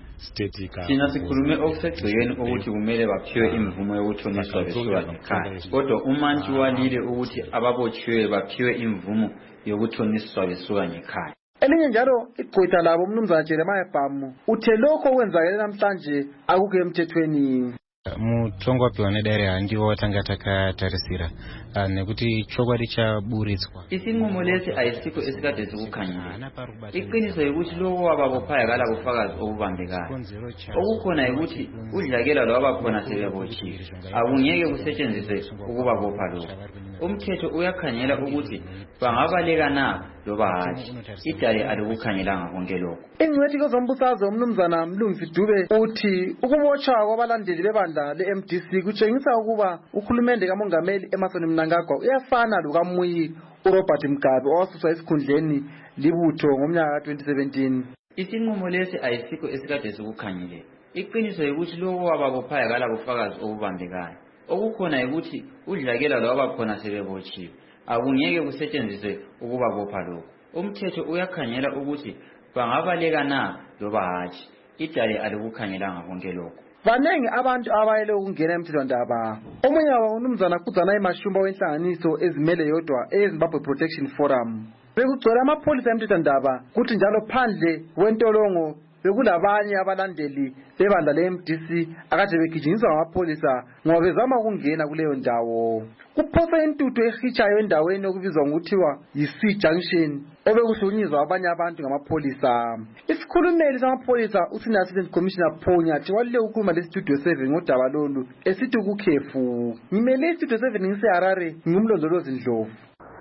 Thina sikhulume okusegcekeni ukuthi kumele baphiwe imvumo yokuthoniswa besuka ekhaya. Kodwa uMantshi walile ukuthi ababotshiwe baphiwe imvumo yokuthoniswa besuka ekhaya. Elinye njalo igqwetha labo uMnumzana Jeremiah Bhamu uthe lokho kwenzakele namhlanje akukho emthethweni. Mutongo wapiwa nedare ndiwo tanga takatarisira nekuti chokwadi chaburitswa. Isinqumo lesi ayisikho esikade sikukhanyile. Iqiniso ukuthi lokho wababophaya kala bufakazi obubambekayo. Okukhona ukuthi udlakela lwabakhona sebebotshiwe. Akungeke kusetshenziswe ukubabopha lokho. Umthetho uyakhanyela ukuthi bangabaleka na loba hatshi. Idale alukukhangelanga konke lokho. Ingcwethi kwezombusazwe uMnumzana Mlungisi Dube uthi ukubotshwa kwabalandeli bebandla le-M D C kutshengisa ukuba ukhulumende kamongameli Emmerson Mnangagwa uyafana lokaMuyi uRobert Mugabe owasuswa esikhundleni libutho ngomnyaka ka twenty seventeen. Isinqumo lesi ayisikho esikade sikukhanyile. Iqiniso ukuthi lokho wababophaya kala bufakazi obubambekayo. Okukhona ukuthi udlakela lwabakhona sebebotshiwe. Akungeke kusetshenziswe ukubabopha lokho. Umthetho uyakhanyela ukuthi bangabaleka na loba hatshi. Idale alukukhangelanga konke lokho. Banengi abantu abayele ukungena emthethwandaba. Omunye wabo uMnumzana Kudzanayi Mashumba wenhlanganiso ezimele yodwa eZimbabwe Protection Forum. Bekugcwele amapholisa emthethwandaba kuthi njalo phandle wentolongo bekulabanye abalandeli bebandla le-M D C akade begijinyiswa ngamapholisa ngoba bezama ukungena kuleyo ndawo. Kuphose intuthu ehitshayo endaweni okubizwa ngokuthiwa yi-C Junction obekuhlukunyezwa abanye abantu ngamapholisa. Isikhulumeli samapholisa uSenior Assistant Commissioner Paul Nyathi walile ukukhuluma leStudio seven ngodaba lolu esithi kukhefu. Ngimele iStudio seven ngise-Harare, ngingumlondolozi Ndlovu.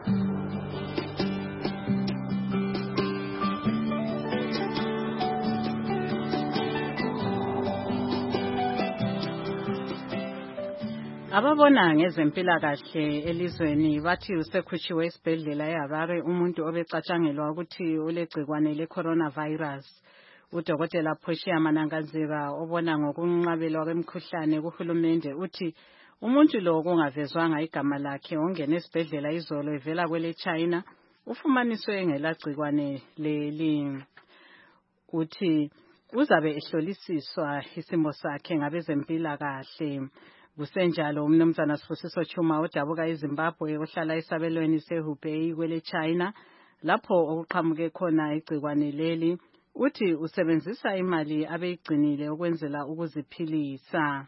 Ababona ngezempilakahle elizweni bathi usekhutshiwe esibhedlela eHarare umuntu obecatshangelwa ukuthi ulegcikwane le-coronavirus. Udokotela Portia Mananganzira obona ngokunqabelwa kwemikhuhlane kuhulumende uthi umuntu lo kungavezwanga igama lakhe ongena esibhedlela izolo evela kwele China ufumaniswe ngelagcikwane leli. Uthi uzabe ehlolisiswa isimo sakhe ngabezempilakahle. Kusenjalo umnumzana Sibusiso Chuma odabuka eZimbabwe ohlala esabelweni seHubei kwele China lapho okuqhamuke khona igcikwane leli uthi usebenzisa imali abeyigcinile ukwenzela ukuziphilisa.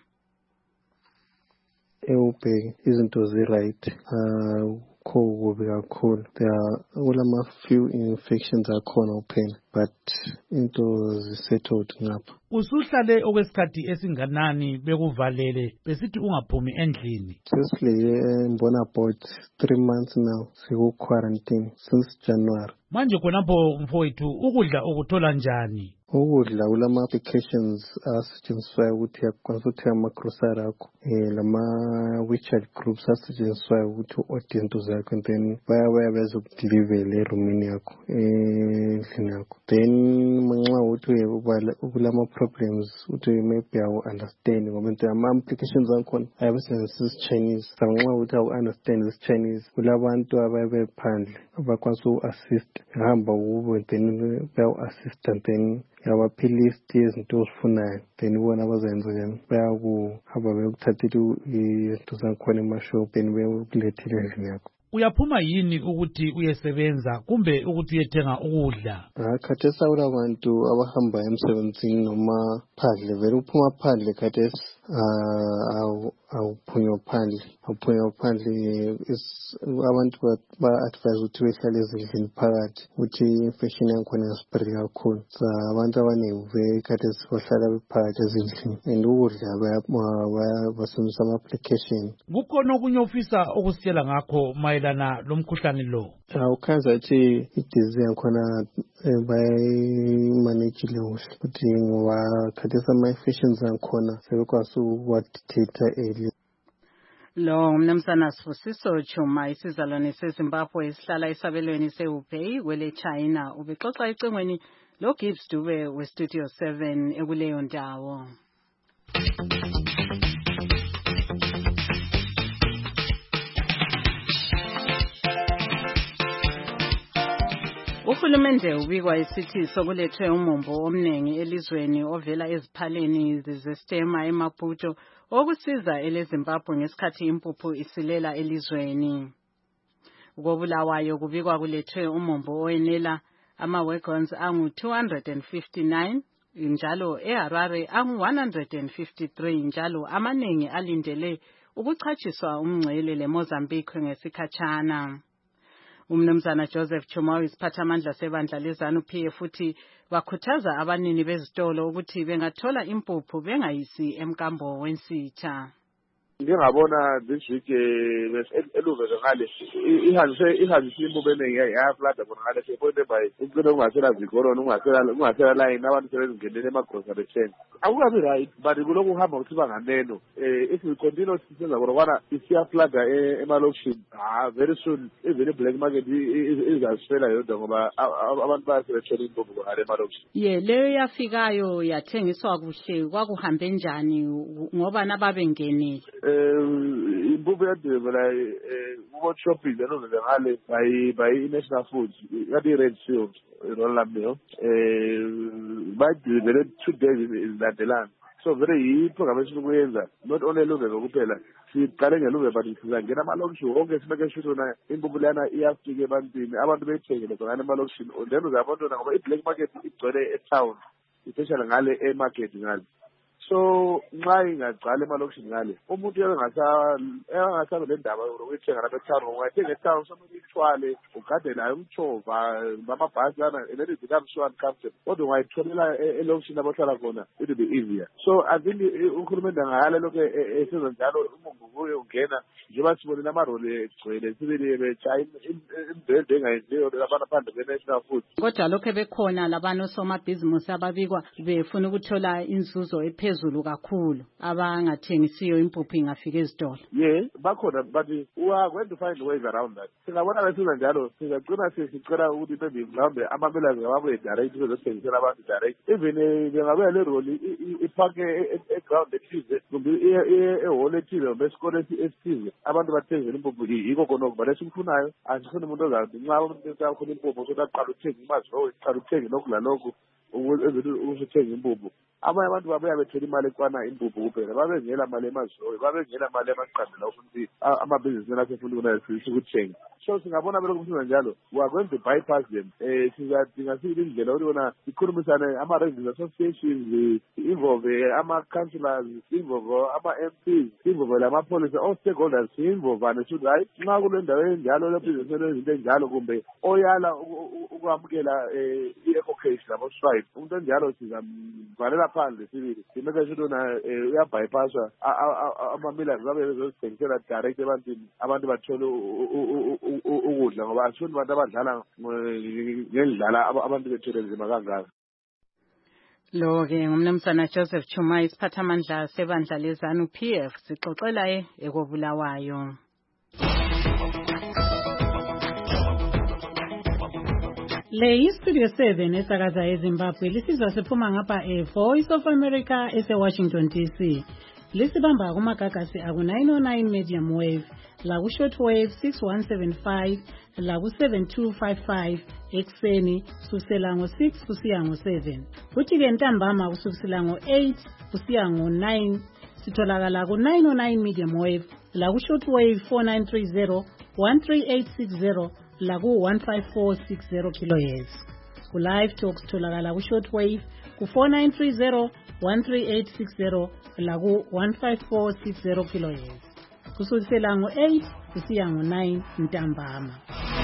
eHubei izinto zi-right akho kubi kakhulu. There are kulama few infections akhona kuphela but into zisettled ngapha. Usuhlale okwesikhathi esinganani bekuvalele besithi ungaphumi endlini? Seriously, ngibona about three months now siku quarantine since January. Manje khonapho mfowethu ukudla ukuthola njani? Ukudla kulama applications asetshenziswayo ukuthi yakwanisa ukuthenga ama-grocery akho um lama WeChat groups asetshenziswayo ukuthi u-order into zakho and then bayabaya bezokudilivela erumini yakho endlini yakho. Then manxa ukuthi kulama problems uthi maybe awu-understand ngoba into ama-applications akhona ayabesebenzisa isi-Chinese. Manxa ukuthi awu-understand isi-Chinese kulabantu abayabe phandle abakwanisa uku-assist hamba kubo then bayawu-assist and then yabaphilisi yezinto ozifunayo then bona abazenza njani bayakuhamba beyokuthathela izinto zakhona emashopeni beyokulethela endlini yakho. Uyaphuma yini ukuthi uyesebenza kumbe ukuthi uyethenga ukudla? Khathesi abantu abahamba emsebenzini noma phandle vele uphuma phandle khathesi awuphunywa phandle awuphunywa phandle abantu ba-advise ukuthi behlale ezindlini phakathi ukuthi infection yakhona yaspread kakhulu. So abantu abaningi vele khathesi bahlala phakathi ezindlini and ukudla basebenzisa ama-application. Kukhona okunye ofisa ukusitshela ngakho mayelana lomkhuhlane lo? Awukhaza ukuthi idisease yakhona bayimanejile kuhle ukuthi ngoba khathesi ama-infections akhona sebekwazi ukuwadetecta early. Lo mnumzana Sibusiso Chuma isizalwane seZimbabwe esihlala esabelweni seHubei kwele China ubexoxa ecingweni lo Gibbs Dube weStudio seven ekuleyo ndawo. Uhulumende ubikwa isithi sokulethwe umumbo omnengi elizweni ovela eziphaleni zezestema eMaputo okusiza eleZimbabwe ngesikhathi impuphu isilela elizweni. Ukobulawayo kubikwa kulethwe umumbo oyenela ama-wagons angu two hundred fifty-nine njalo eHarare angu one hundred fifty-three njalo amaningi alindele ukuchatshiswa umngcele leMozambique ngesikhatshana. Umnumzana Joseph Chuma isiphathamandla sebandla leZANU P F futhi bakhuthaza abanini bezitolo ukuthi bengathola impuphu bengayisi emkambo wensitha. Ngingabona this week eluveze ngale ihanjise ihanjise impuphu eningi yayaflada khona ngale sephonde by ucela ungasela zikorona ungasela ungasela line abantu sebengenele ema-grocery chain. Akukabi right but kuloko uhamba ukuthi banganeno if we continue sisenza kodwa isiyaflada emalokishini ah very soon even black market izasifela yodwa ngoba abantu bayasebenzela impuphu ngale emalokishini. Ye leyo yafikayo yathengiswa kuhle kwakuhambe njani ngoba nababengenile impuphu yadivela uko-shopping enoveze ngale by i-national foods yadi red field roland mill um badivele two days izilandelana so vele yiprogram esifuna ukuyenza not only eluveve kuphela siqale ngeluve but sizangena amalokishi wonke sibeke sure na impuphu leyana iyafika ebantwini abantu beyithengele khonana emalokishini then uzabona ngoba i-black market igcwele etown especially ngale e-market ngale. So nxa ingagcwala emalokishini ngale umuntu engasabe le ndaba yokuthenga lapha etown ungathenga etown somele ithwale ugade nayo umchova bamabhasi lana and then it becomes so uncomfortable kodwa ungayitholela elokishini abahlala khona it will be easier. So I think uhulumende angayala lokho esenza njalo umongubuye ungena njengoba sibonile amaroli egcwele sibili betshaya imibhede engayenziyo abantu aphandle kwe-national food. Kodwa lokho bekhona labantu somabhizimusi ababikwa befuna ukuthola inzuzo ephezulu zulu kakhulu abangathengisiyo impuphu ingafika ezitolo. Yeah, bakhona but we are going to find ways around that. Singabona besenza njalo singagcina sicela ukuthi maybe mhlawumbe amamela ngababuye direct bezothengisela abantu direct. Even bengabuya le role iphake e-ground ethize kumbe ehole ethize besikole esithize abantu bathengele impuphu yiko khona but esikufunayo asifuni umuntu ozathi nxa umuntu esakhona impuphu sotaqala ukuthenga imali qala ukuthenga lokhu lalokhu ukuthenga impuphu. Abanye abantu babuya bethela imali ekwana impuphu kuphela babengela mali emazoyi babengela mali amaqandela ukuthi amabhizinisi asefuna ukunayisisa ukuthenga. So singabona belokhu kusenza njalo we are going to bypass them. Eh sizadinga sibili indlela ukubona ikhulumisane ama-residents associations involve ama-councillors involve ama-M Ps involve lama-police all stakeholders involvane should hayi nxa kule ndawo enjalo lebhizinisi enezinto enjalo kumbe oyala ukwamukela i-ecocation labo-strike umuntu enjalo sizamvalela phandle sibili simeke sure na uyabypassa ama-millers babe bezozithengisela direct ebantwini abantu bathole ukudla ngoba asifuni abantu abadlala ngendlala abantu bethole nzima kangaka. Lo-ke ngumnumzana Joseph Chuma isiphathamandla sebandla lezanu P F sixoxela ekobulawayo. Le iStudio seven esakaza eZimbabwe lisizwa siphuma ngapha e-Voice of America ese-Washington D C. Lisibamba kumagagasi aku nine oh nine medium wave, la ku-short wave six one seven five, la ku-seven two five five ekseni kusukela ngo-six kusiya ngo-seven. Kuthi-ke ntambama kusukela ngo-eight kusiya ngo-nine sitholakala ku-nine oh nine medium wave, la ku-short wave four nine three zero, one three eight six zero, la ku-one five four six zero kilohertz. Ku-live talk sitholakala ku-short wave ku-four nine three zero, one three eight six zero, la ku-one five four six zero kilohertz. Kusukela ngo-eight kusiya ngo-nine ntambama.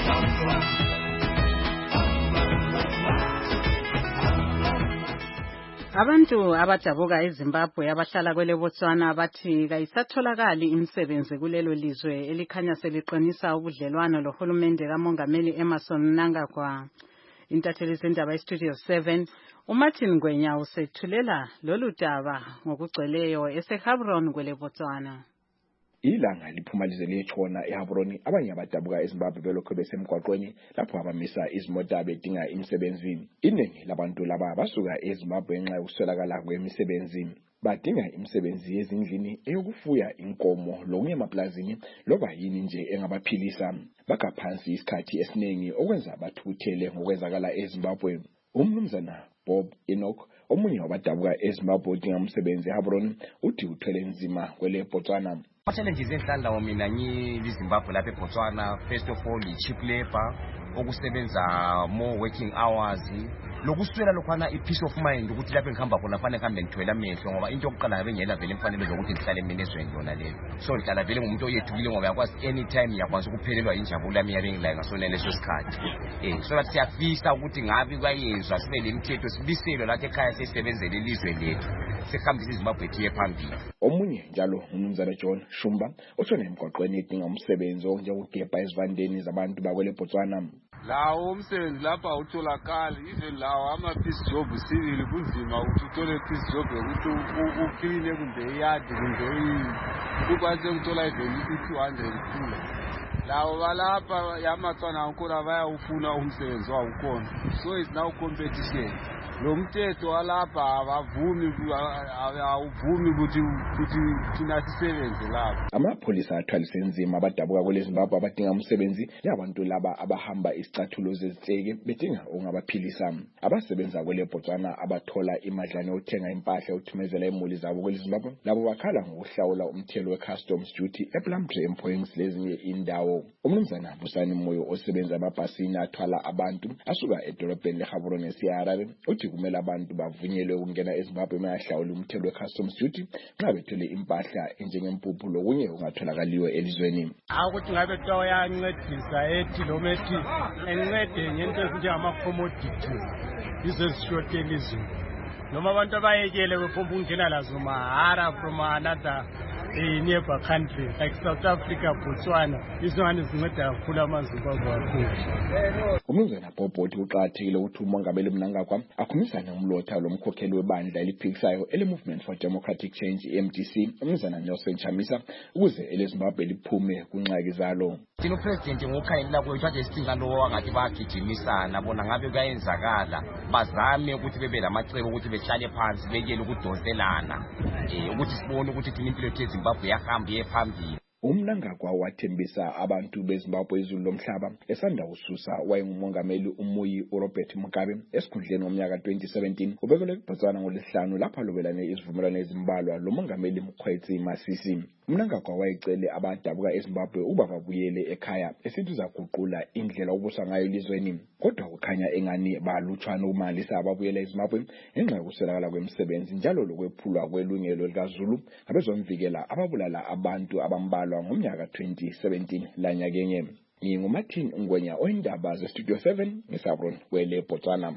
Abantu abadabuka eZimbabwe abahlala kwele Botswana bathi kayisatholakali imisebenzi kulelo lizwe elikhanya seliqinisa ubudlelwano lohulumende kaMongameli Emmerson Mnangagwa. Intatheli zendaba iStudio seven uMartin Ngwenya usethulela lolu daba ngokugcweleyo eseHabron kwele Botswana. Ilanga liphuma lizele etshona eHabron abanye abadabuka eZimbabwe belokho besemgwaqweni lapho abamisa izimota bedinga imsebenzini. Iningi labantu laba basuka eZimbabwe ngenxa yokuswelakala kwemisebenzi. Badinga imisebenzi yezindlini eyokufuya inkomo lokunye emaplazini loba yini nje engabaphilisa. Bakha phansi isikhathi esiningi okwenza bathuthele ngokwenzakala eZimbabwe. Umnumzana Bob Enoch omunye wabadabuka eZimbabwe odinga umsebenzi eHabron uthi uthwele nzima kwele Botswana. Challenges enhlala wo mina ngizimbabwe lapha eBotswana, first of all i-cheap labor, okusebenza more working hours, lokuswela lokhwana i-peace of mind ukuthi lapha ngihamba khona fanele ngihambe ngithwela amehlo ngoba into yokuqala ngabe ngiyela vele imfanelo zokuthi ngihlale mina ezweni yona leyo. So ngihlala vele ngumuntu oyethukile ngoba yakwazi anytime ngiyakwazi ukuphelelwa injabulo yami yabe ngilayo ngasona leso sikhathi. Eh so that siyafisa ukuthi ngabe kwayenzwa sibe lemithetho sibiselwe lapha ekhaya sesebenzele ilizwe lethu. Sihambisa iZimbabwe thiye phambili. Omunye njalo umnumzana John Shumba oshona emgwaqweni edinga umsebenzi onjengokugebha ezivandeni zabantu bakwele Botswana. Lawo umsebenzi lapha utholakala even lawo ama-peace job sibili kunzima ukuthi uthole peace job yokuthi ukline kumbe iyadi kumbe yini ukwazi ukuthola even i-two hundred kulo. Lawo balapha yamatswana ankulu bayawufuna umsebenzi wawukhona, so it's now competition. Lo mthetho walapha abavumi awuvumi ukuthi ukuthi thina sisebenze lapha. Amapholisa athwalise nzima abadabuka kwele Zimbabwe abadinga umsebenzi yabantu laba abahamba isicathulo zezitsheke bedinga ongabaphilisa. Abasebenza kwele Botswana abathola imadlana yokuthenga impahla yokuthumezela imuli zabo kwele Zimbabwe labo bakhala ngokuhlawula umthelo we-customs duty ePlumtree Employings lezinye indawo. Umnumzana Busani Moyo osebenza emabhasini athwala abantu asuka edolobheni leHabron eSiyarabe uthi futhi kumele abantu bavunyelwe ukungena eZimbabwe mayahlawula umthelo we-customs duty nxa bethole impahla enjengempuphu lokunye okungatholakaliyo elizweni. Akuthi ngabe kuthiwa uyancedisa ethi noma ethi encede ngento ezinjengama-commodities yizo ezishote elizweni noma abantu abayekele befomba ukungena lazo mahara from another a nearby country like South Africa, Botswana. Izingane zinceda kakhulu amaZimbabwe kakhulu. Umnumzana Boboti uqathile ukuthi umongameli Mnangagwa akhulumisane umlotha lomkhokheli webandla eliphikisayo ele-Movement for Democratic Change M D C umnumzana Nelson Chamisa ukuze eleZimbabwe liphume kunxaki zalo. Thina upresident ngokukhangelela kwethu ade sicinga lo angathi bayagijimisana bona ngabe kuyenzakala bazame ukuthi bebe lamacebo ukuthi behlale phansi bekele ukudonselana eh ukuthi sibone ukuthi thina impilo yethu eZimbabwe yahamba yephambili. Umnangagwa wathembisa abantu beZimbabwe izulu lomhlaba esanda ususa wayengumongameli umuyi uRobert Mugabe esikhundleni ngomnyaka twenty seventeen ubekelwe eBotswana ngolesihlanu lapha lobelane isivumelwano ezimbalwa lo mongameli Mkhwetsi Masisi. Umnangagwa wayecele abadabuka eZimbabwe uba babuyele ekhaya esithi uzaguqula indlela obusa ngayo elizweni kodwa kukhanya engani balutshwana umalisa ababuyela eZimbabwe ngenxa yokuswelakala kwemisebenzi njalo lokwephulwa kwelungelo likaZulu abezomvikela ababulala abantu abambalwa ngomnyaka twenty seventeen lanyakenye. NginguMartin Ngwenya oyindaba zeStudio seven ngeSabron kwele Botswana.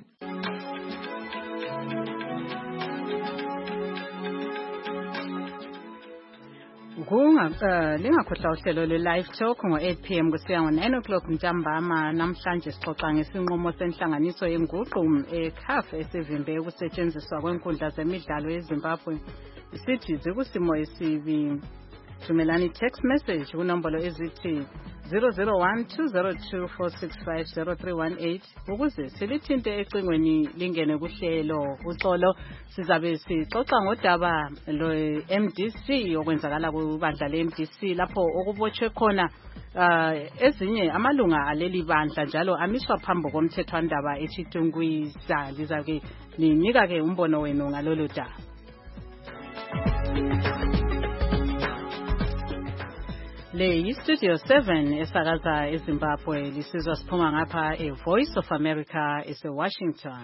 Kunga lingakhohlwa uhlelo le-live talk ngo-eight p m kusiya ngo-nine o'clock ntambama. Namhlanje sixoxa ngesinqumo senhlanganiso yenguqu e-C A F esivimbe ukusetshenziswa kwenkundla zemidlalo eZimbabwe. Isithi zikusimo esibi. Thumelani text message kunombolo ezithi zero zero one two zero two four six five zero three one eight ukuze silithinte ecingweni lingene kuhlelo. Uxolo sizabe sixoxa ngodaba lo-M D C okwenzakala kubandla le-M D C lapho okubotshwe khona uh, ezinye amalunga aleli bandla njalo amiswa phambi komthethwandaba eChitungwiza. Lizake linika ke umbono wenu ngalolu daba. Le yi-Studio seven esakaza eZimbabwe lisizwa siphuma ngapha e-Voice of America ese-Washington.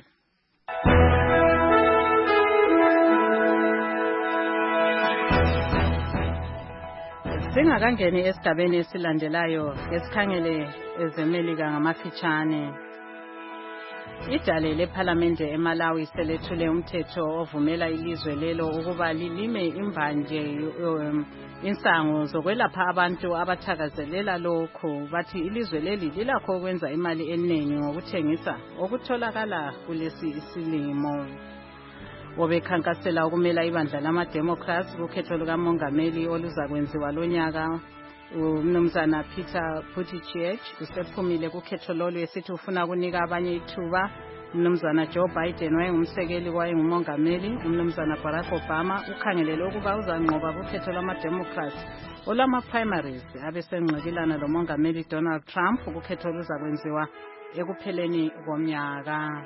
Singakangeni esigabeni esilandelayo esikhangele ezemelika ngamafitshane. Idale lephalamende eMalawi selethule umthetho ovumela ilizwe lelo ukuba lilime imbanje um, insango zokwelapha abantu abathakazelela lokho. Bathi ilizwe leli lilakho ukwenza imali eningi ngokuthengisa okutholakala kulesi isilimo. Obekhankasela ukumela ibandla lama-Democrats kukhetho lukamongameli oluzakwenziwa lonyaka umnumzana Peter Buttigieg usephumile kukhetho lolu esithi ufuna ukunika abanye ithuba. Umnumzana Joe Biden wayengumsekeli wayengumongameli. Umnumzana Barack Obama ukhangelele ukuba uzanqoba kukhetho lama-Democrats olama-primaries abesengqikilana lomongameli Donald Trump kukhetho oluzakwenziwa ekupheleni komnyaka.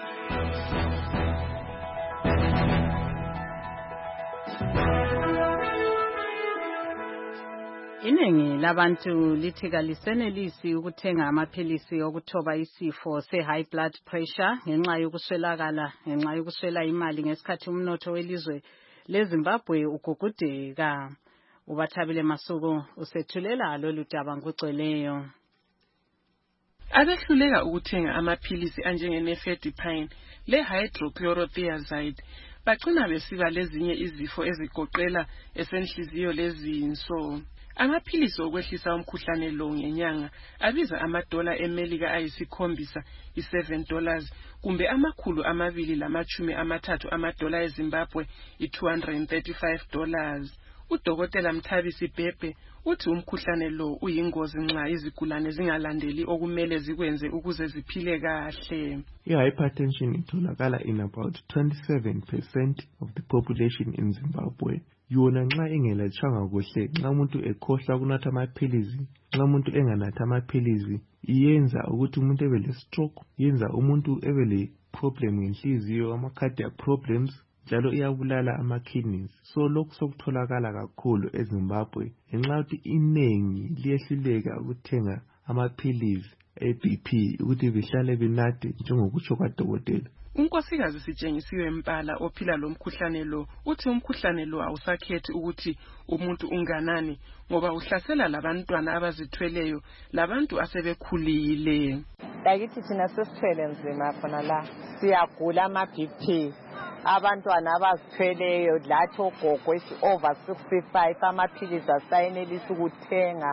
Iningi labantu lithi kalisenelisi ukuthenga amaphilisi okuthoba isifo se-high blood pressure ngenxa yokuswelakala ngenxa yokuswela imali ngesikhathi umnotho welizwe leZimbabwe ugugudeka. Ubathabile Masuku usethulela lolu daba ngokugcweleyo. Abehluleka ukuthenga amaphilisi anjenge-nifedipine le-hydrochlorothiazide bagcina besiba lezinye izifo ezigoqela esenhliziyo lezinso. Amaphilisi okwehlisa umkhuhlane lo ngenyanga abiza amadola eMelika ayisikhombisa i-seven dollars kumbe amakhulu amabili lamachumi amathathu amadola eZimbabwe i-two hundred thirty-five dollars. Udokotela Mthabisi Bhebhe uthi umkhuhlane lo uyingozi nxa izigulane zingalandeli okumele zikwenze ukuze ziphile kahle. I-hypertension itholakala in about twenty-seven percent of the population in Zimbabwe. Yona nxa ingelatshwanga kuhle, nxa umuntu ekhohlwa ukunatha amaphilisi, nxa umuntu enganatha amaphilisi, iyenza ukuthi umuntu ebe le-stroke, yenza umuntu ebe le-problem ngenhliziyo, ama-cardiac problems, njalo iyabulala ama-kidneys. So lokhu sokutholakala kakhulu eZimbabwe ngenxa yokuthi inengi liyehluleka ukuthenga amaphilisi e-B P ukuthi bihlale binade njengokutsho kwadokotela. Unkosikazi Sitshengisiwe Mpala ophila lo mkhuhlane lo uthi umkhuhlane lo awusakhethi ukuthi umuntu unganani ngoba uhlasela labantwana abazithweleyo labantu asebekhulile. Yakithi thina sesithwele nzima khona la siyagula ama B P abantwana abazithweleyo lathi ogogo esi over sixty-five amaphilisi asayenelisa ukuthenga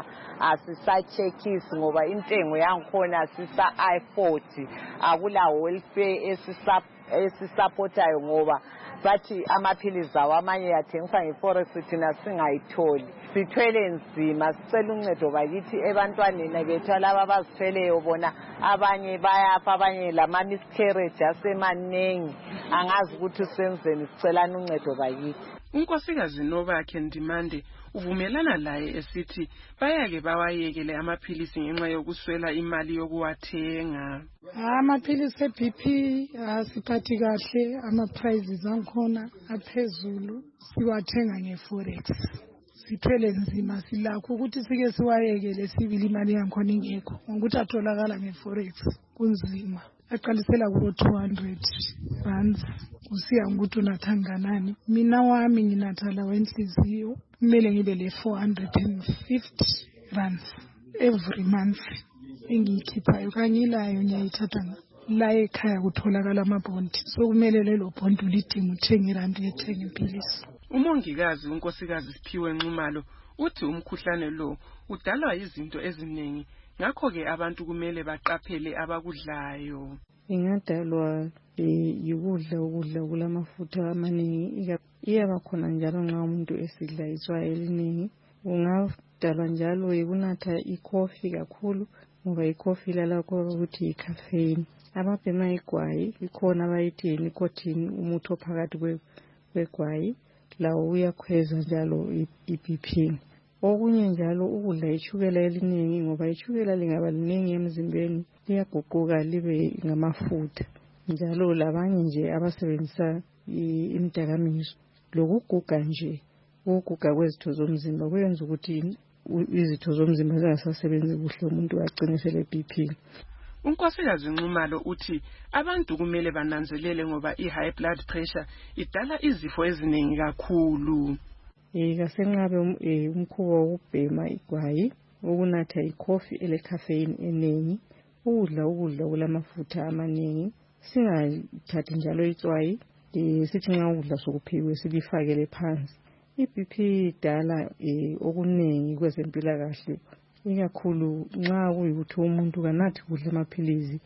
asisachekisi ngoba intengo yankhona sisa I forty akula welfare esisa esisupportayo ngoba bathi amaphilisi awo amanye yathengiswa ngeforex thina singayitholi sithwele nzima sicela uncedo bakithi ebantwaneni bethu laba abazithweleyo bona abanye bayafa abanye lama miscarriage asemanengi angazi ukuthi senzeni sicelana uncedo bakithi. Unkosikazi Nobakhe Ndimande uvumelana laye esithi bayake bawayekele amaphilisi ngenxa yokuswela imali yokuwathenga. Amaphilisi e-B P asiphathi kahle ama prices ankhona aphezulu siwathenga ngeforex. Sithwele nzima silakho ukuthi sike siwayekele sibili imali yankhona ingekho ngokuthi atholakala ngeforex kunzima. Aqalisela ku two hundred rands usiya ukuthi unatha kanani. Mina wami nginatha la wenhliziyo kumele ngibe le four hundred fifty rands every month engiyikhiphayo kangilayo ngiyayithatha la ekhaya kutholakala amabhondi so kumele lelo bhondi ulidinga uthenge irandi yethenga impilisi. Umongikazi unkosikazi Siphiwe Nxumalo uthi umkhuhlane lo udalwa izinto eziningi ngakho ke abantu kumele baqaphele abakudlayo. Ingadalwa yikudla ukudla kulamafutha amaningi iyaba khona njalo nxa umuntu esidla itswayi eliningi. Ungadalwa njalo yikunatha ikhofi kakhulu ngoba ikhofi lalakho ukuthi icaffeine. Ababhema igwayi ikhona abayithi nicotine umuthi ophakathi kwegwayi lawo uyakhweza njalo i-B P. Okunye njalo ukudla itshukela eliningi ngoba itshukela lingaba liningi emzimbeni liyaguquka libe ngamafutha. Njalo labanye nje abasebenzisa imdakamizwa lokuguga nje ukuguga kwezitho zomzimba kuyenza ukuthi izitho zomzimba zingasasebenzi kuhle umuntu agcine sele B P. Unkosikazi Nxumalo uthi abantu kumele bananzelele ngoba i-high blood pressure idala izifo eziningi kakhulu. Ikasenqabe umkhuba wokubhema igwayi ukunatha ikhofi ele caffeine eningi ukudla ukudla kulamafutha amaningi singathathi njalo itswayi sithi nxa ukudla sokuphiwe silifakele phansi. I-B P idala okuningi kwezempilakahle ikakhulu nxa kuyikuthi umuntu kanathi kudla amaphilizi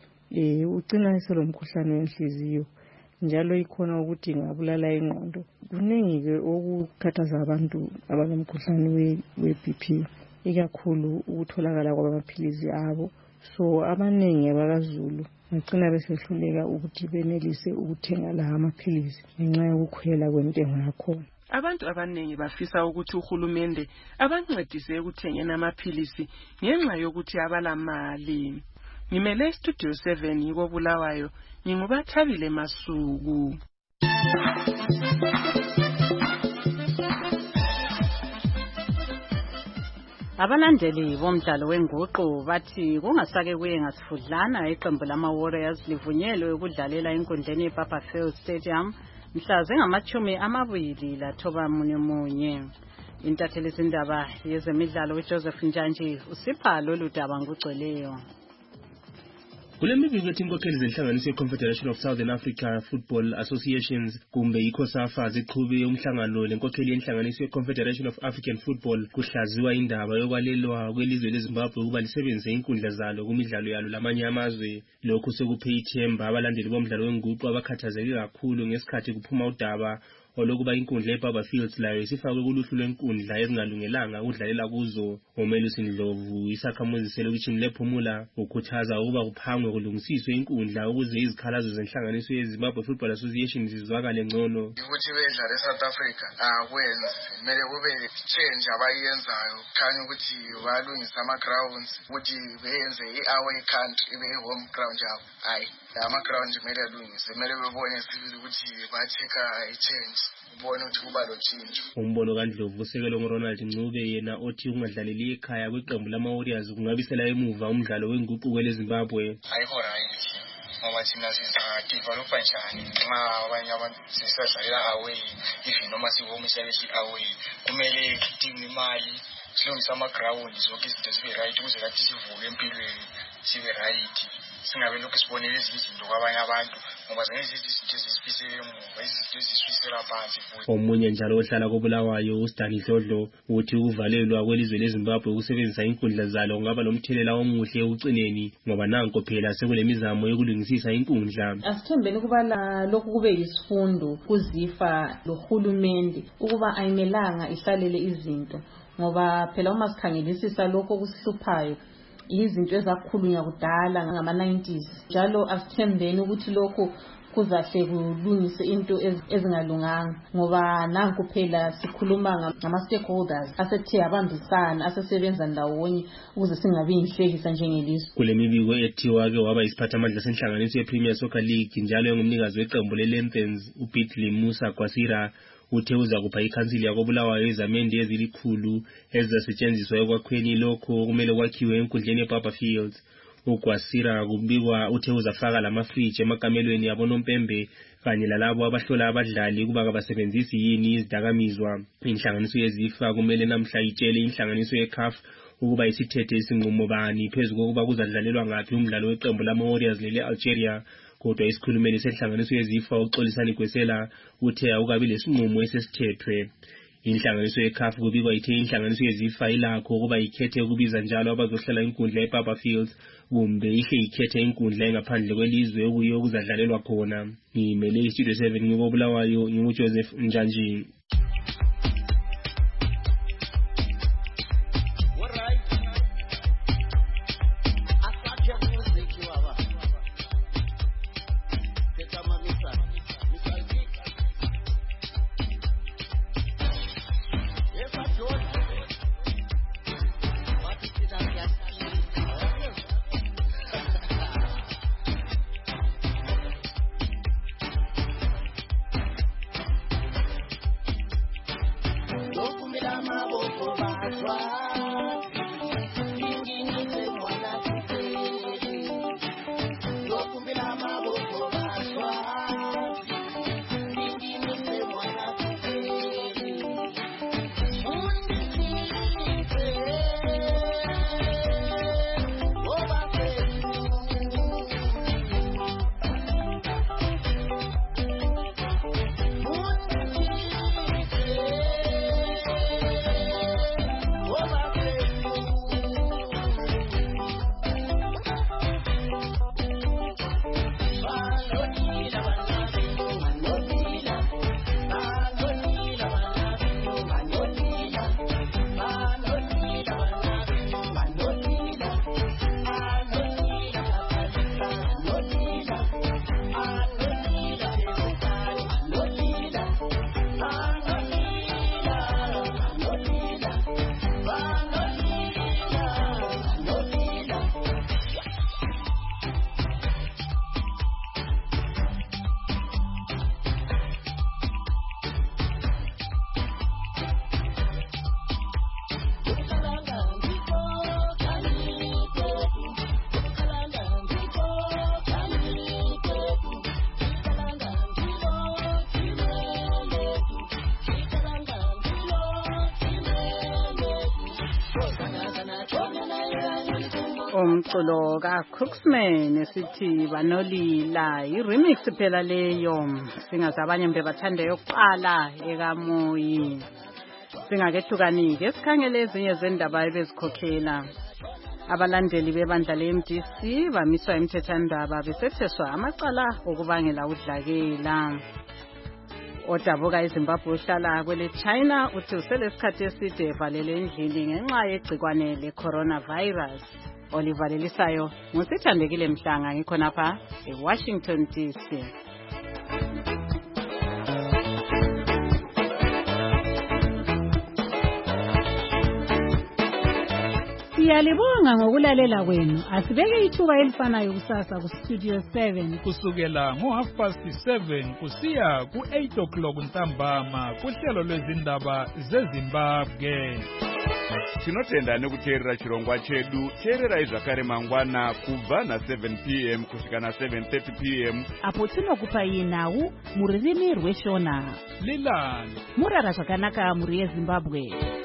ucina eselomkhuhlane wenhliziyo njalo ikhona ukuthi ingabulala ingqondo. Kuningi ke okukhathaza abantu abalomkhuhlane we-B P ikakhulu ukutholakala kwamaphilizi abo. So abaningi abakaZulu ngicina besehluleka ukuthi benelise ukuthenga la amaphilizi ngenxa yokukhwela kwentengo yakhona. Abantu abaningi bafisa ukuthi uhulumende abancedise ekuthengeni amaphilisi ngenxa yokuthi abalamali. Ngimele Studio seven yiko Bulawayo ngingubathabile Masuku. Abalandeli bomdlalo wenguqu bathi kungasake kuye ngasifudlana iqembu lama Warriors livunyelwe ukudlalela enkundleni yeBarberfield Stadium mhla zingamachumi amabili lathoba munye munye. Intatheli zindaba yezemidlalo uJoseph Njanji usipha lolu daba ngugcweleyo. Kule mibiko ethi inkokheli zenhlanganiso ye-Confederation of Southern Africa Football Associations kumbe iCOSAFA ziqhube umhlangano lenkokheli yenhlanganiso ye-Confederation of African Football kuhlaziwa indaba yokwalelwa kwelizwe leZimbabwe ukuba lisebenzise inkundla zalo kumidlalo yalo lamanye amazwe. Lokhu sekuphe ithemba abalandeli bomdlalo wenguqu abakhathazeke kakhulu ngesikhathi kuphuma udaba olokuba inkundla yeBarberfield layo isifakwe kuluhlu lwenkundla ezingalungelanga ukudlalela kuzo. Umelusi Ndlovu isakhamuzi selokishini lePhumula ukhuthaza ukuba kuphangwe kulungisiswe inkundla ukuze izikhalazo zenhlanganiso yeZimbabwe Football Association zizwakale ngcono. Ukuthi bedlala eSouth Africa akwenzi kumele kube change abayenzayo khanye ukuthi balungisa ama grounds ukuthi beyenze iaway country ibe home ground yabo. Hayi ama-ground kumele alungise, kumele bebone sibili ukuthi ba-check-a i-change, ubone ukuthi kuba lotshintsho. Umbono kaNdlovu usekelwe nguRonald Ncube, yena othi ukungadlaleli ekhaya kweqembu lama-Warriors kungabisela emuva umdlalo wenguquko eleZimbabwe. Ayikho right ngoba thina sizadevelopha njani nxa abanye abantu sisadlalela away, even noma si-home ihlale away, kumele sidinge imali silungise ama-ground, zonke izinto zibe right ukuze kathi sivuke empilweni sibe right, singabe lokhu sibonele ezinye izinto kwabanye abantu ngoba zonke izinto zisifisele emuva, izinto zisifisela phansi futhi. Omunye njalo ohlala koBulawayo uStani Dlodlo uthi ukuvalelwa kwelizwe leZimbabwe ukusebenzisa inkundla zalo kungaba lomthelela omuhle ekucineni ngoba nanko phela sekulemizamo yokulungisisa inkundla. Asithembeni ukuba lokhu kube yisifundo kuzifa lohulumende ukuba ayimelanga ihlalele izinto ngoba phela uma sikhangelisisa lokho kusihluphayo izinto ezakhulunywa kudala ngama nineties, njalo asithembeni ukuthi lokho kuzahle kulungise into ezingalunganga ngoba nanku phela sikhuluma ngama-stakeholders asethe abambisana asesebenza ndawonye ukuze singabi inhlekisa njengelizwe. Kule mibiko ethiwa-ke waba isiphathamandla senhlanganiso ye-Premier Soccer League njalo engumnikazi weqembu le-Lemphens uBitley Musa Gwasira uthe uza kupha ikhansili yakoBulawayo izamende ezilikhulu ezizasetshenziswa ekwakhweni lokho kumele kwakhiwe enkundleni eBarber Fields. uGwasira kubikwa uthe uzafaka lamafriji emakamelweni yabonompembe kanye lalabo abahlola abadlali kuba kabasebenzisi yini izidakamizwa. Inhlanganiso yezifa kumele namhla itshele inhlanganiso ye-C A F ukuba isithethe isinqumo bani phezu kokuba kuzadlalelwa ngaphi umdlalo weqembu lama-Warriors lele-Algeria. Kodwa isikhulumeli senhlanganiso yezifa uXolisani Gwesela uthe awukabi lesinqumo esesithethwe. Inhlanganiso ye-C A F kubikwa ithe inhlanganiso yezifa ilakho ukuba ikhethe ukubiza njalo abazohlala inkundla eBarber Fields kumbe ihle ikhethe inkundla engaphandle kwelizwe okuyo okuzadlalelwa khona. Ngimele iStudio seven ngikoBulawayo nginguJoseph Njanjini. Umculo kaCrooksman esithi banolila i-remix phela leyo singazabanye mbe bathande yokuqala ekamoyi. Singakehlukanike esikhangele ezinye zendaba ebezikhokhela. Abalandeli bebandla le-M D C bamiswa emthethandaba besetheswa amacala okubangela udlakela. Odabuka eZimbabwe uhlala kwele China uthi uselesikhathi eside evalele endlini ngenxa yegcikwane le-coronavirus. Olivalelisayo ngusithandekile Mhlanga ngikhonapha eWashington D C. Siyalibonga ngokulalela kwenu. Asibeke ithuba elifanayo kusasa ku Studio seven kusukela ngo half past seven kusiya ku eight o'clock ntambama kuhlelo lwezindaba zeZimbabwe. Tinotenda nekuteerera chirongwa chedu. Teererai zvakare mangwana kubva na seven p m kusvika na seven thirty p m apo tinokupai nhau mururimi rweshona. Lilani murara zvakanaka muri yeZimbabwe.